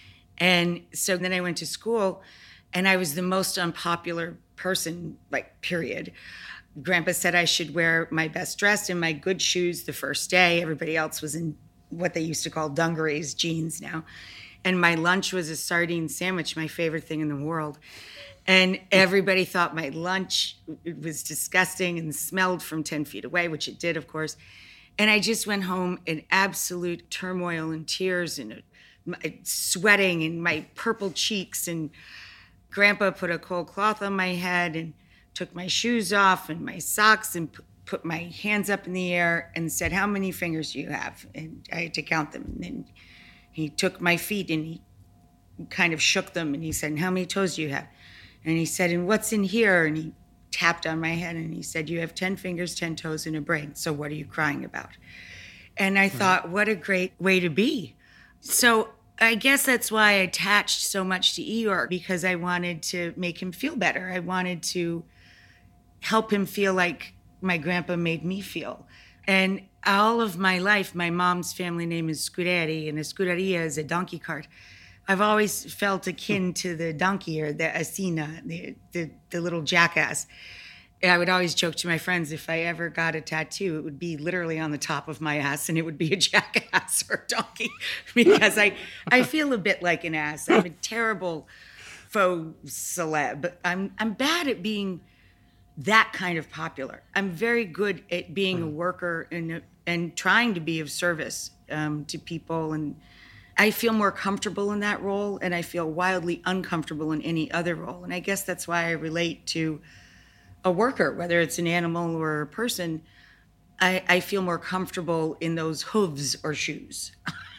And so then I went to school, and I was the most unpopular person, like, period. Grandpa said I should wear my best dress and my good shoes the first day. Everybody else was in what they used to call dungarees, jeans now. And my lunch was a sardine sandwich, my favorite thing in the world. And everybody thought my lunch was disgusting and smelled from ten feet away, which it did, of course. And I just went home in absolute turmoil and tears and sweating and my purple cheeks. And Grandpa put a cold cloth on my head and took my shoes off and my socks and p- put my hands up in the air and said, "How many fingers do you have?" And I had to count them. And then he took my feet and he kind of shook them and he said, "How many toes do you have?" And he said, "And what's in here?" And he tapped on my head and he said, "You have ten fingers, ten toes, and a brain. So what are you crying about?" And I thought, what a great way to be. So I guess that's why I attached so much to Eeyore, because I wanted to make him feel better. I wanted to help him feel like my grandpa made me feel. And all of my life, my mom's family name is Scuderi, and a scuderia is a donkey cart. I've always felt akin to the donkey or the asina, the, the, the little jackass. I would always joke to my friends, if I ever got a tattoo, it would be literally on the top of my ass, and it would be a jackass or a donkey, because I, I feel a bit like an ass. I'm a terrible faux celeb. I'm, I'm bad at being that kind of popular. I'm very good at being a worker and and trying to be of service um, to people and I feel more comfortable in that role, and I feel wildly uncomfortable in any other role. And I guess that's why I relate to a worker, whether it's an animal or a person. I, I feel more comfortable in those hooves or shoes.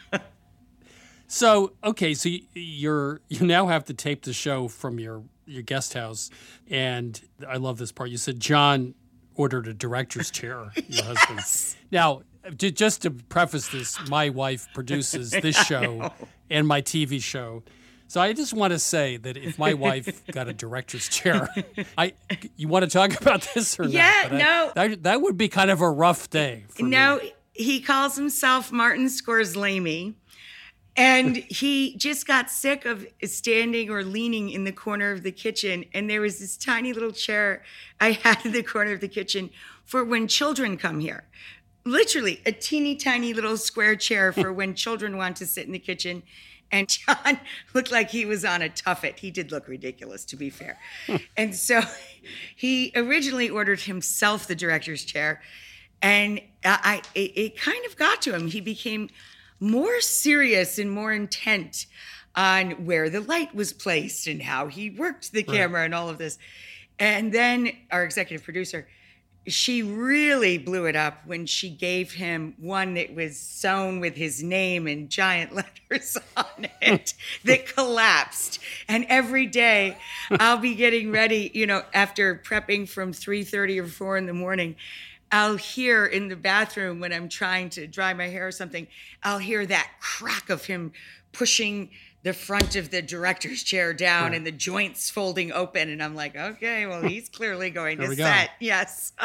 So, okay, so you're you now have to tape the show from your, your guest house. And I love this part. You said John ordered a director's chair, your yes. husband. Now, j- just to preface this, my wife produces this show and my T V show. So I just want to say that if my wife got a director's chair, I you want to talk about this or yeah, not? Yeah, no. I, that, that would be kind of a rough day for no, me. He calls himself Martin Scorzlamy. And he just got sick of standing or leaning in the corner of the kitchen. And there was this tiny little chair I had in the corner of the kitchen for when children come here. Literally a teeny tiny little square chair for when children want to sit in the kitchen. And John looked like he was on a tuffet. He did look ridiculous, to be fair. And so he originally ordered himself the director's chair. And I, it, it kind of got to him. He became more serious and more intent on where the light was placed and how he worked the camera right. and all of this. And then our executive producer, she really blew it up when she gave him one that was sewn with his name in giant letters on it that collapsed. And every day I'll be getting ready, you know, after prepping from three thirty or four in the morning, I'll hear in the bathroom when I'm trying to dry my hair or something, I'll hear that crack of him pushing the front of the director's chair down yeah. and the joints folding open. And I'm like, okay, well, he's clearly going to set. Go. Yes.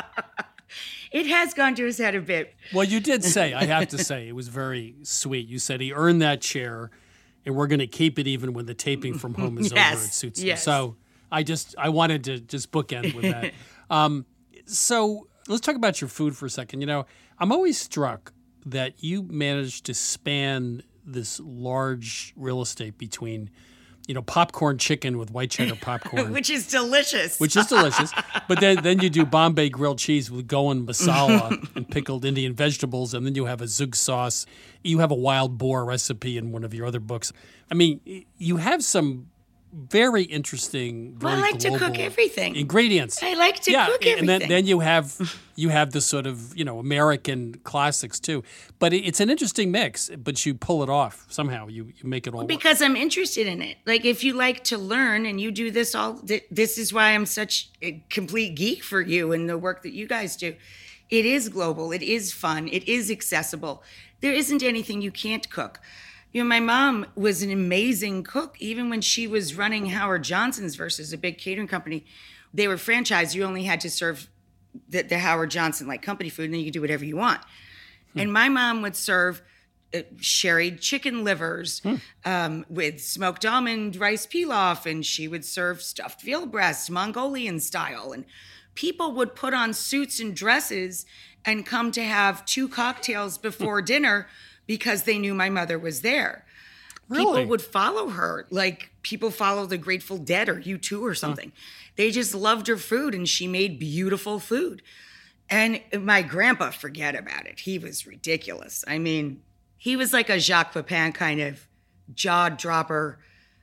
It has gone to his head a bit. Well, you did say, I have to say, it was very sweet. You said he earned that chair and we're going to keep it even when the taping from home is yes. over. It suits yes. him. So I just, I wanted to just bookend with that. um, so... Let's talk about your food for a second. You know, I'm always struck that you managed to span this large real estate between, you know, popcorn chicken with white cheddar popcorn. Which is delicious. Which is delicious. But then, then you do Bombay grilled cheese with Goan masala and pickled Indian vegetables, and then you have a zug sauce. You have a wild boar recipe in one of your other books. I mean, you have some very interesting, very well, I like to cook everything. Ingredients. I like to yeah, cook everything. And then, then you have you have the sort of, you know, American classics too. But it, it's an interesting mix, but you pull it off somehow. You you make it all work. Because I'm interested in it. Like if you like to learn and you do this all, this is why I'm such a complete geek for you and the work that you guys do. It is global. It is fun. It is accessible. There isn't anything you can't cook. You know, my mom was an amazing cook. Even when she was running Howard Johnson's versus a big catering company, they were franchised. You only had to serve the, the Howard Johnson like company food, and then you could do whatever you want. Hmm. And my mom would serve uh, sherried chicken livers hmm. um, with smoked almond rice pilaf, and she would serve stuffed veal breasts, Mongolian style. And people would put on suits and dresses and come to have two cocktails before dinner because they knew my mother was there. Really? People would follow her, like people follow the Grateful Dead or U two or something. Huh. They just loved her food, and she made beautiful food. And my grandpa, forget about it. He was ridiculous. I mean, he was like a Jacques Pepin kind of jaw dropper.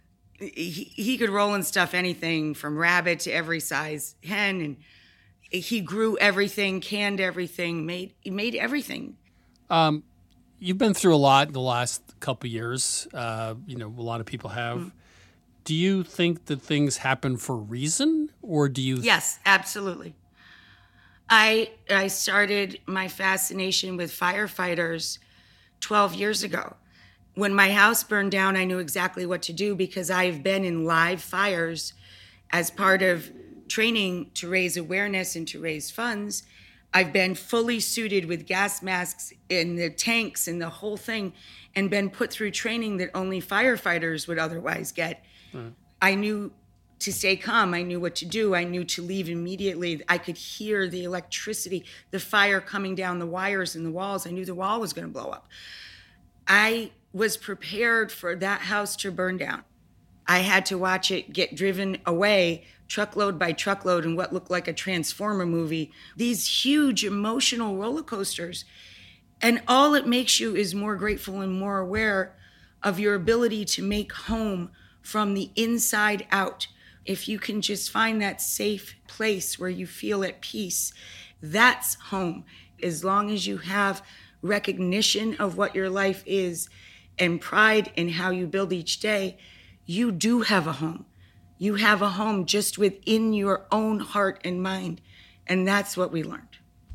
He, he could roll and stuff anything from rabbit to every size hen, and he grew everything, canned everything, made he made everything. Um. You've been through a lot in the last couple of years. Uh, you know, a lot of people have. Mm. Do you think that things happen for a reason, or do you? Yes, absolutely. I I started my fascination with firefighters twelve years ago. When my house burned down, I knew exactly what to do because I've been in live fires as part of training to raise awareness and to raise funds. I've been fully suited with gas masks in the tanks and the whole thing, and been put through training that only firefighters would otherwise get. Mm. I knew to stay calm. I knew what to do. I knew to leave immediately. I could hear the electricity, the fire coming down the wires and the walls. I knew the wall was going to blow up. I was prepared for that house to burn down. I had to watch it get driven away truckload by truckload in what looked like a Transformer movie, these huge emotional roller coasters. And all it makes you is more grateful and more aware of your ability to make home from the inside out. If you can just find that safe place where you feel at peace, that's home. As long as you have recognition of what your life is and pride in how you build each day, you do have a home. You have a home just within your own heart and mind. And that's what we learned.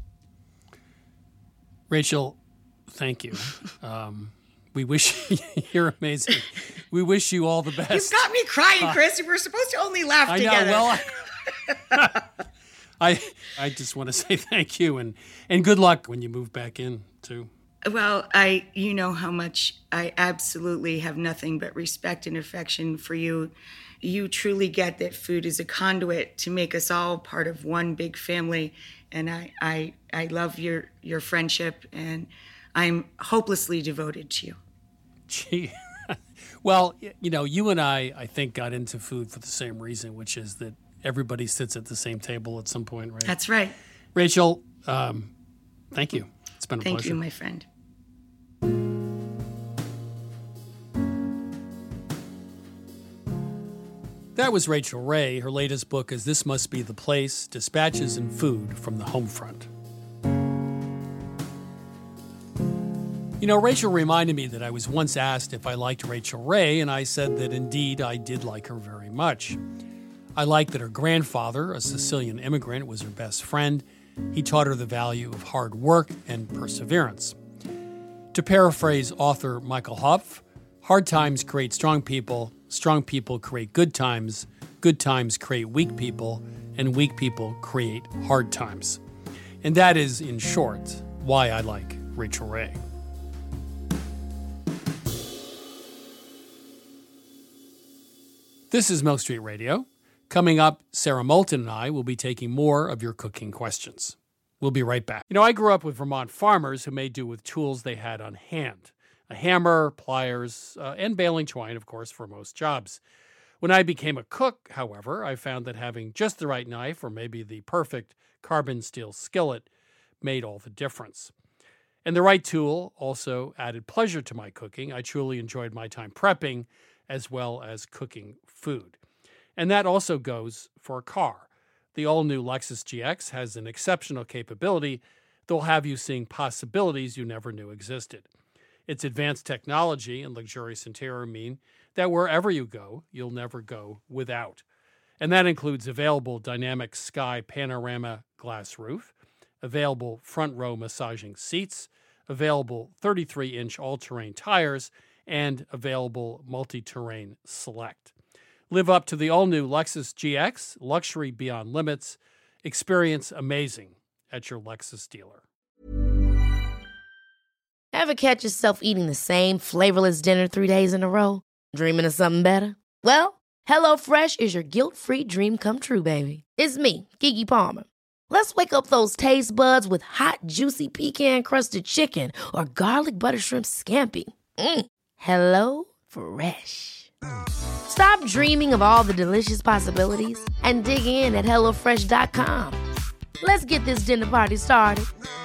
Rachel, thank you. Um, we wish you're amazing. We wish you all the best. You've got me crying, Chris. Uh, We're supposed to only laugh I together. know. Well, I, I I just want to say thank you and and good luck when you move back in too. Well, I you know how much I absolutely have nothing but respect and affection for you. You truly get that food is a conduit to make us all part of one big family. And I, I, I love your, your friendship, and I'm hopelessly devoted to you. Gee. Well, you know, you and I, I think, got into food for the same reason, which is that everybody sits at the same table at some point, right? That's right. Rachel, um, thank you. It's been a thank pleasure. Thank you, my friend. That was Rachel Ray. Her latest book is This Must Be the Place, Dispatches and Food from the Home Front. You know, Rachel reminded me that I was once asked if I liked Rachel Ray, and I said that indeed I did like her very much. I liked that her grandfather, a Sicilian immigrant, was her best friend. He taught her the value of hard work and perseverance. To paraphrase author Michael Huff, hard times create strong people, strong people create good times, good times create weak people, and weak people create hard times. And that is, in short, why I like Rachel Ray. This is Milk Street Radio. Coming up, Sarah Moulton and I will be taking more of your cooking questions. We'll be right back. You know, I grew up with Vermont farmers who made do with tools they had on hand. A hammer, pliers, uh, and baling twine, of course, for most jobs. When I became a cook, however, I found that having just the right knife or maybe the perfect carbon steel skillet made all the difference. And the right tool also added pleasure to my cooking. I truly enjoyed my time prepping as well as cooking food. And that also goes for a car. The all-new Lexus G X has an exceptional capability that will have you seeing possibilities you never knew existed. Its advanced technology and luxurious interior mean that wherever you go, you'll never go without. And that includes available dynamic sky panorama glass roof, available front row massaging seats, available thirty-three inch all-terrain tires, and available multi-terrain select. Live up to the all-new Lexus G X, luxury beyond limits. Experience amazing at your Lexus dealer. Ever catch yourself eating the same flavorless dinner three days in a row? Dreaming of something better? Well, HelloFresh is your guilt-free dream come true, baby. It's me, Keke Palmer. Let's wake up those taste buds with hot, juicy pecan-crusted chicken or garlic butter shrimp scampi. Mm. Hello Fresh. Stop dreaming of all the delicious possibilities and dig in at hello fresh dot com. Let's get this dinner party started.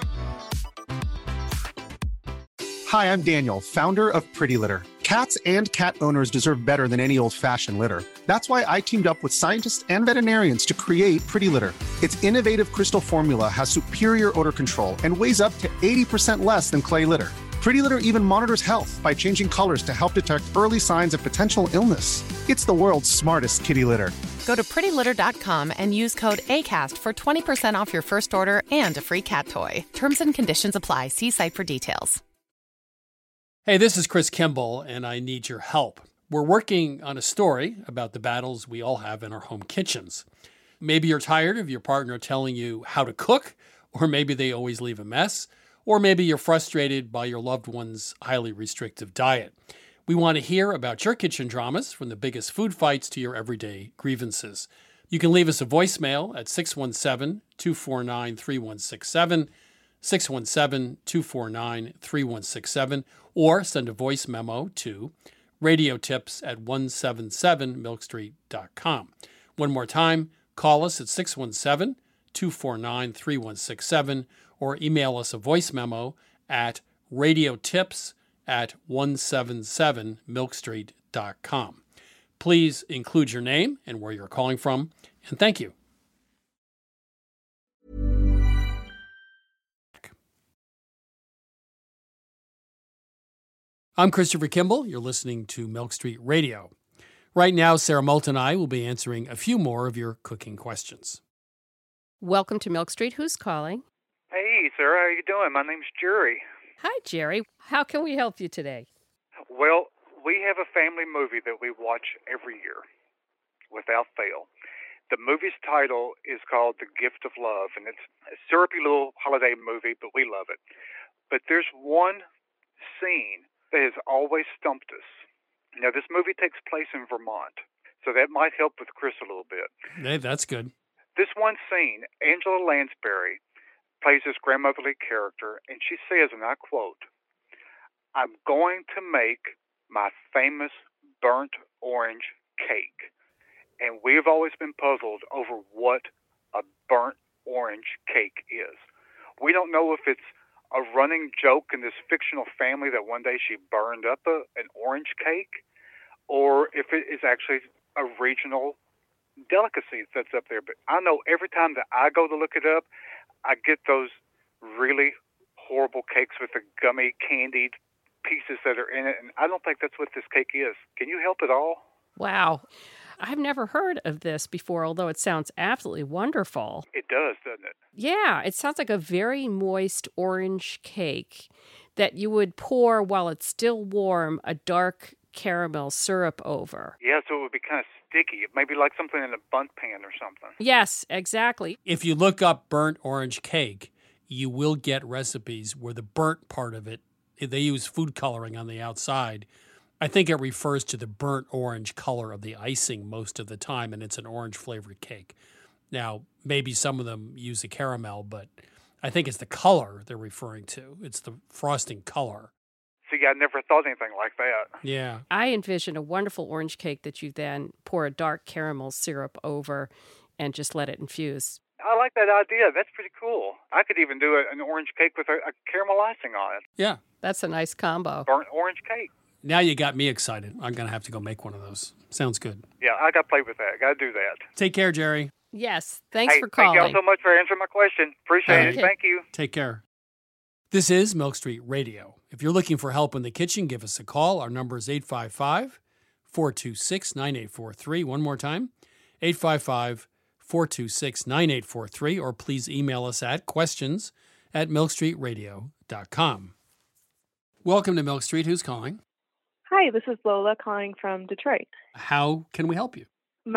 Hi, I'm Daniel, founder of Pretty Litter. Cats and cat owners deserve better than any old-fashioned litter. That's why I teamed up with scientists and veterinarians to create Pretty Litter. Its innovative crystal formula has superior odor control and weighs up to eighty percent less than clay litter. Pretty Litter even monitors health by changing colors to help detect early signs of potential illness. It's the world's smartest kitty litter. Go to pretty litter dot com and use code ACAST for twenty percent off your first order and a free cat toy. Terms and conditions apply. See site for details. Hey, this is Chris Kimball, and I need your help. We're working on a story about the battles we all have in our home kitchens. Maybe you're tired of your partner telling you how to cook, or maybe they always leave a mess, or maybe you're frustrated by your loved one's highly restrictive diet. We want to hear about your kitchen dramas, from the biggest food fights to your everyday grievances. You can leave us a voicemail at six one seven, two four nine, three one six seven, six one seven, two four nine, three one six seven, or send a voice memo to radiotips at one seven seven milk street dot com. One more time, call us at six one seven, two four nine, three one six seven, or email us a voice memo at radiotips at one seven seven milk street dot com. Please include your name and where you're calling from, and thank you. I'm Christopher Kimball. You're listening to Milk Street Radio. Right now, Sarah Moulton and I will be answering a few more of your cooking questions. Welcome to Milk Street. Who's calling? Hey, Sarah, how you doing? My name's Jerry. Hi, Jerry. How can we help you today? Well, we have a family movie that we watch every year, without fail. The movie's title is called The Gift of Love, and it's a syrupy little holiday movie, but we love it. But there's one scene that has always stumped us. Now, this movie takes place in Vermont, so that might help with Chris a little bit. Hey, that's good. This one scene, Angela Lansbury plays this grandmotherly character, and she says, and I quote, "I'm going to make my famous burnt orange cake." And we've always been puzzled over what a burnt orange cake is. We don't know if it's a running joke in this fictional family that one day she burned up a, an orange cake, or if it is actually a regional delicacy that's up there. But I know every time that I go to look it up, I get those really horrible cakes with the gummy candied pieces that are in it, and I don't think that's what this cake is. Can you help at all? Wow. I've never heard of this before, although it sounds absolutely wonderful. It does, doesn't it? Yeah, it sounds like a very moist orange cake that you would pour while it's still warm a dark caramel syrup over. Yeah, so it would be kind of sticky. It may be like something in a bundt pan or something. Yes, exactly. If you look up burnt orange cake, you will get recipes where the burnt part of it, they use food coloring on the outside. I think it refers to the burnt orange color of the icing most of the time, and it's an orange-flavored cake. Now, maybe some of them use a caramel, but I think it's the color they're referring to. It's the frosting color. See, I never thought anything like that. Yeah. I envision a wonderful orange cake that you then pour a dark caramel syrup over and just let it infuse. I like that idea. That's pretty cool. I could even do a, an orange cake with a, a caramel icing on it. Yeah. That's a nice combo. Burnt orange cake. Now you got me excited. I'm going to have to go make one of those. Sounds good. Yeah, I got to play with that. Got to do that. Take care, Jerry. Yes. Thanks hey, for calling. Thank y'all so much for answering my question. Appreciate Okay. it. Thank you. Take care. This is Milk Street Radio. If you're looking for help in the kitchen, give us a call. Our number is eight five five, four two six, nine eight four three. One more time, eight five five, four two six, nine eight four three, or please email us at questions at milk street radio dot com. Welcome to Milk Street. Who's calling? Hi, this is Lola calling from Detroit. How can we help you?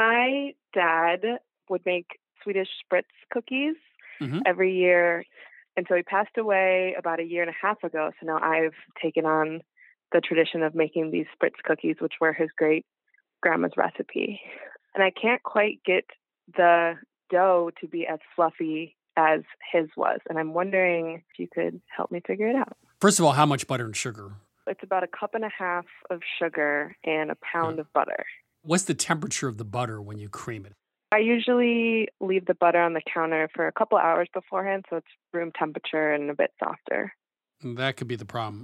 My dad would make Swedish Spritz cookies Mhm. every year. And so he passed away about a year and a half ago. So now I've taken on the tradition of making these Spritz cookies, which were his great grandma's recipe. And I can't quite get the dough to be as fluffy as his was. And I'm wondering if you could help me figure it out. First of all, how much butter and sugar? It's about a cup and a half of sugar and a pound of butter. What's the temperature of the butter when you cream it? I usually leave the butter on the counter for a couple hours beforehand, so it's room temperature and a bit softer. That could be the problem.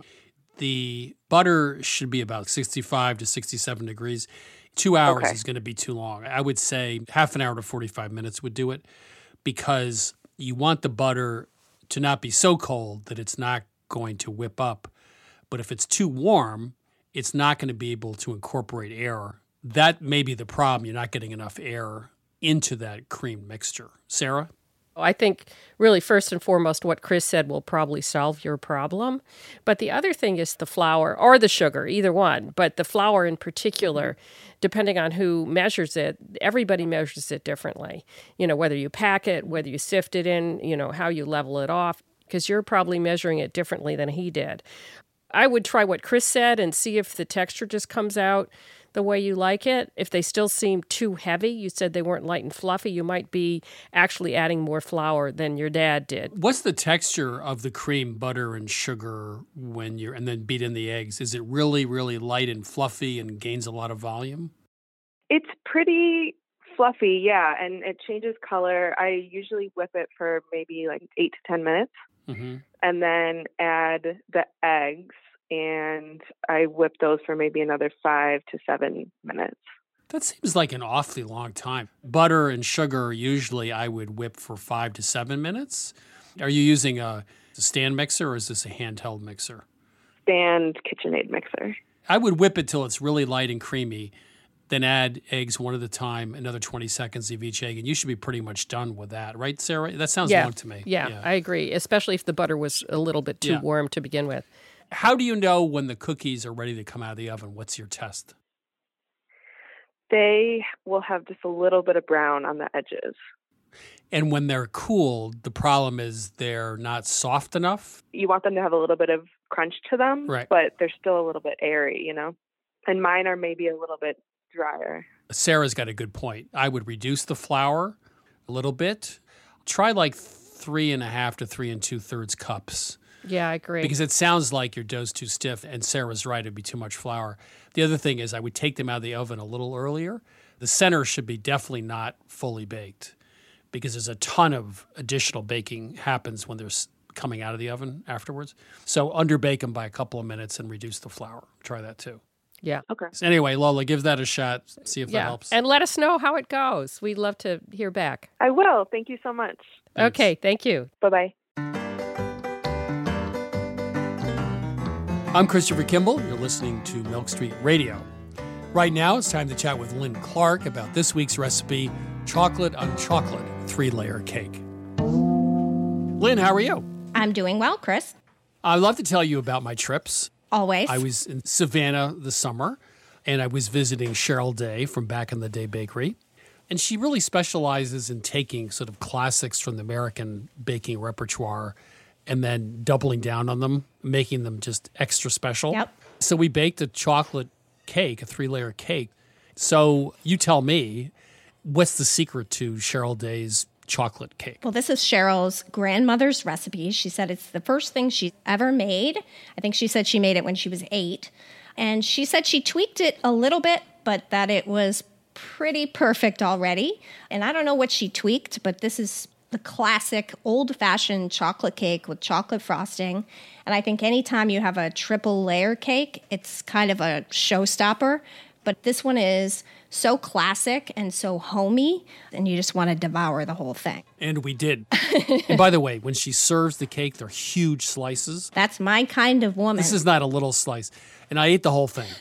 The butter should be about sixty-five to sixty-seven degrees. Two hours Okay. is going to be too long. I would say half an hour to forty-five minutes would do it, because you want the butter to not be so cold that it's not going to whip up. But if it's too warm, it's not going to be able to incorporate air. That may be the problem. You're not getting enough air into that cream mixture. Sarah? I think really first and foremost what Chris said will probably solve your problem. But the other thing is the flour or the sugar, either one. But the flour in particular, depending on who measures it, everybody measures it differently. You know, whether you pack it, whether you sift it in, you know, how you level it off, because you're probably measuring it differently than he did. I would try what Chris said and see if the texture just comes out the way you like it. If they still seem too heavy, you said they weren't light and fluffy, you might be actually adding more flour than your dad did. What's the texture of the cream, butter, and sugar when you're, and then beat in the eggs? Is it really, really light and fluffy and gains a lot of volume? It's pretty fluffy, yeah, and it changes color. I usually whip it for maybe like eight to ten minutes Mm-hmm. and then add the eggs. and I whip those for maybe another five to seven minutes. That seems like an awfully long time. Butter and sugar, usually I would whip for five to seven minutes. Are you using a stand mixer or is this a handheld mixer? Stand KitchenAid mixer. I would whip it till it's really light and creamy, then add eggs one at a time, another twenty seconds of each egg, and you should be pretty much done with that. Right, Sarah? That sounds yeah. long to me. Yeah, yeah, I agree, especially if the butter was a little bit too Yeah. warm to begin with. How do you know when the cookies are ready to come out of the oven? What's your test? They will have just a little bit of brown on the edges. And when they're cooled, the problem is they're not soft enough? You want them to have a little bit of crunch to them, Right. but they're still a little bit airy, you know? And mine are maybe a little bit drier. Sarah's got a good point. I would reduce the flour a little bit. Try like three and a half to three and two thirds cups. Yeah, I agree. Because it sounds like your dough's too stiff, and Sarah's right, it'd be too much flour. The other thing is I would take them out of the oven a little earlier. The center should be definitely not fully baked because there's a ton of additional baking happens when they're s- coming out of the oven afterwards. So underbake them by a couple of minutes and reduce the flour. Try that too. Yeah. Okay. So anyway, Lola, give that a shot. See if that Yeah, helps. and let us know how it goes. We'd love to hear back. I will. Thank you so much. Thanks. Okay, thank you. Bye-bye. I'm Christopher Kimball. You're listening to Milk Street Radio. Right now, it's time to chat with Lynn Clark about this week's recipe, chocolate on chocolate three-layer cake. Lynn, how are you? I'm doing well, Chris. I'd love to tell you about my trips. Always. I was in Savannah this summer, and I was visiting Cheryl Day from Back in the Day Bakery. And she really specializes in taking sort of classics from the American baking repertoire and then doubling down on them, making them just extra special. Yep. So we baked a chocolate cake, a three-layer cake. So you tell me, what's the secret to Cheryl Day's chocolate cake? Well, this is Cheryl's grandmother's recipe. She said it's the first thing she's ever made. I think she said she made it when she was eight. And she said she tweaked it a little bit, but that it was pretty perfect already. And I don't know what she tweaked, but this is the classic old-fashioned chocolate cake with chocolate frosting. And I think anytime you have a triple layer cake, it's kind of a showstopper. But this one is so classic and so homey, and you just want to devour the whole thing. And we did. And by the way, when she serves the cake, they're huge slices. That's my kind of woman. This is not a little slice. And I ate the whole thing.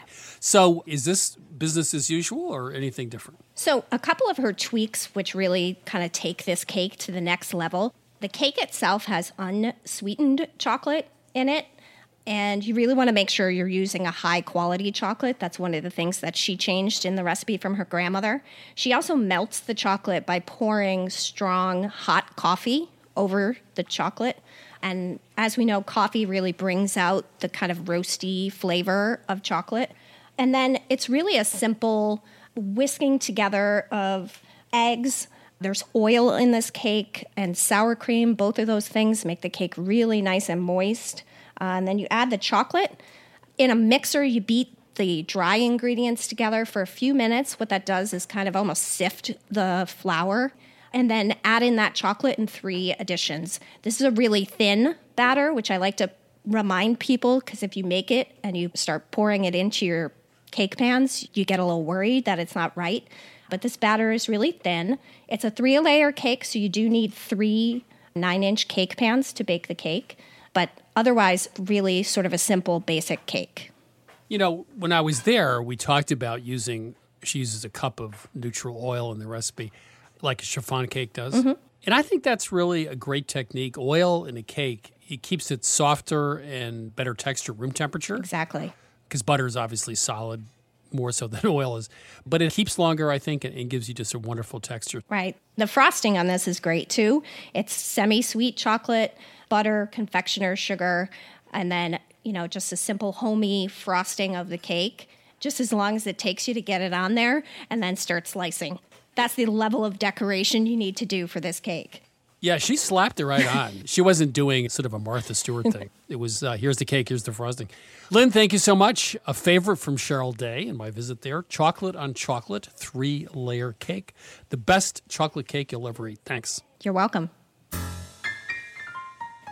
So is this business as usual or anything different? So a couple of her tweaks, which really kind of take this cake to the next level. The cake itself has unsweetened chocolate in it. And you really want to make sure you're using a high quality chocolate. That's one of the things that she changed in the recipe from her grandmother. She also melts the chocolate by pouring strong hot coffee over the chocolate. And as we know, coffee really brings out the kind of roasty flavor of chocolate. And then it's really a simple whisking together of eggs. There's oil in this cake and sour cream. Both of those things make the cake really nice and moist. Uh, and then you add the chocolate. In a mixer, you beat the dry ingredients together for a few minutes. What that does is kind of almost sift the flour. And then add in that chocolate in three additions. This is a really thin batter, which I like to remind people, because if you make it and you start pouring it into your cake pans, you get a little worried that it's not right. But this batter is really thin. It's a three-layer cake, so you do need three nine-inch cake pans to bake the cake. But otherwise, really sort of a simple, basic cake. You know, when I was there, we talked about using, she uses a cup of neutral oil in the recipe, like a chiffon cake does. Mm-hmm. And I think that's really a great technique. Oil in a cake, it keeps it softer and better texture, room temperature. Exactly. Because butter is obviously solid, more so than oil is. But it keeps longer, I think, and, and gives you just a wonderful texture. Right. The frosting on this is great, too. It's semi-sweet chocolate, butter, confectioner's sugar, and then, you know, just a simple homey frosting of the cake, just as long as it takes you to get it on there, and then start slicing. That's the level of decoration you need to do for this cake. Yeah, she slapped it right on. She wasn't doing sort of a Martha Stewart thing. It was, uh, here's the cake, here's the frosting. Lynn, thank you so much. A favorite from Cheryl Day in my visit there, chocolate on chocolate, three-layer cake. The best chocolate cake you'll ever eat. Thanks. You're welcome.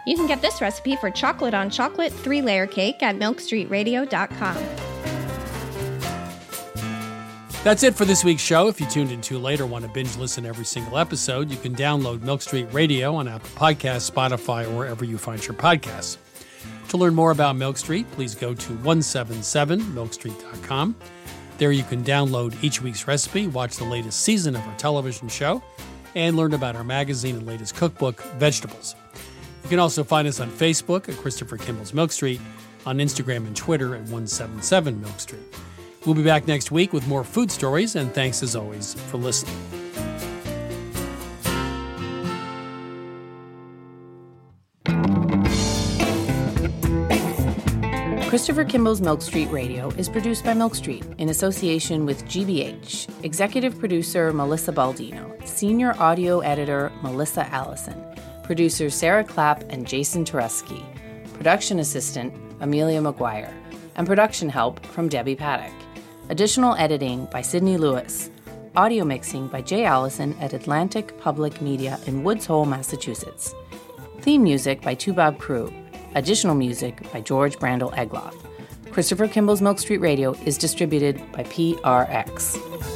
You can get this recipe for chocolate on chocolate three-layer cake at milk street radio dot com. That's it for this week's show. If you tuned in too late or want to binge listen every single episode, you can download Milk Street Radio on Apple Podcasts, Spotify, or wherever you find your podcasts. To learn more about Milk Street, please go to one seventy-seven milk street dot com. There you can download each week's recipe, watch the latest season of our television show, and learn about our magazine and latest cookbook, Vegetables. You can also find us on Facebook at Christopher Kimball's Milk Street, on Instagram and Twitter at one seventy-seven milk street. We'll be back next week with more food stories, and thanks as always for listening. Christopher Kimball's Milk Street Radio is produced by Milk Street in association with G B H, executive producer Melissa Baldino, senior audio editor Melissa Allison, producers Sarah Clapp and Jason Tereski, production assistant Amelia McGuire, and production help from Debbie Paddock. Additional editing by Sydney Lewis. Audio mixing by Jay Allison at Atlantic Public Media in Woods Hole, Massachusetts. Theme music by Toubab Crew. Additional music by George Brandel Egloff. Christopher Kimball's Milk Street Radio is distributed by P R X.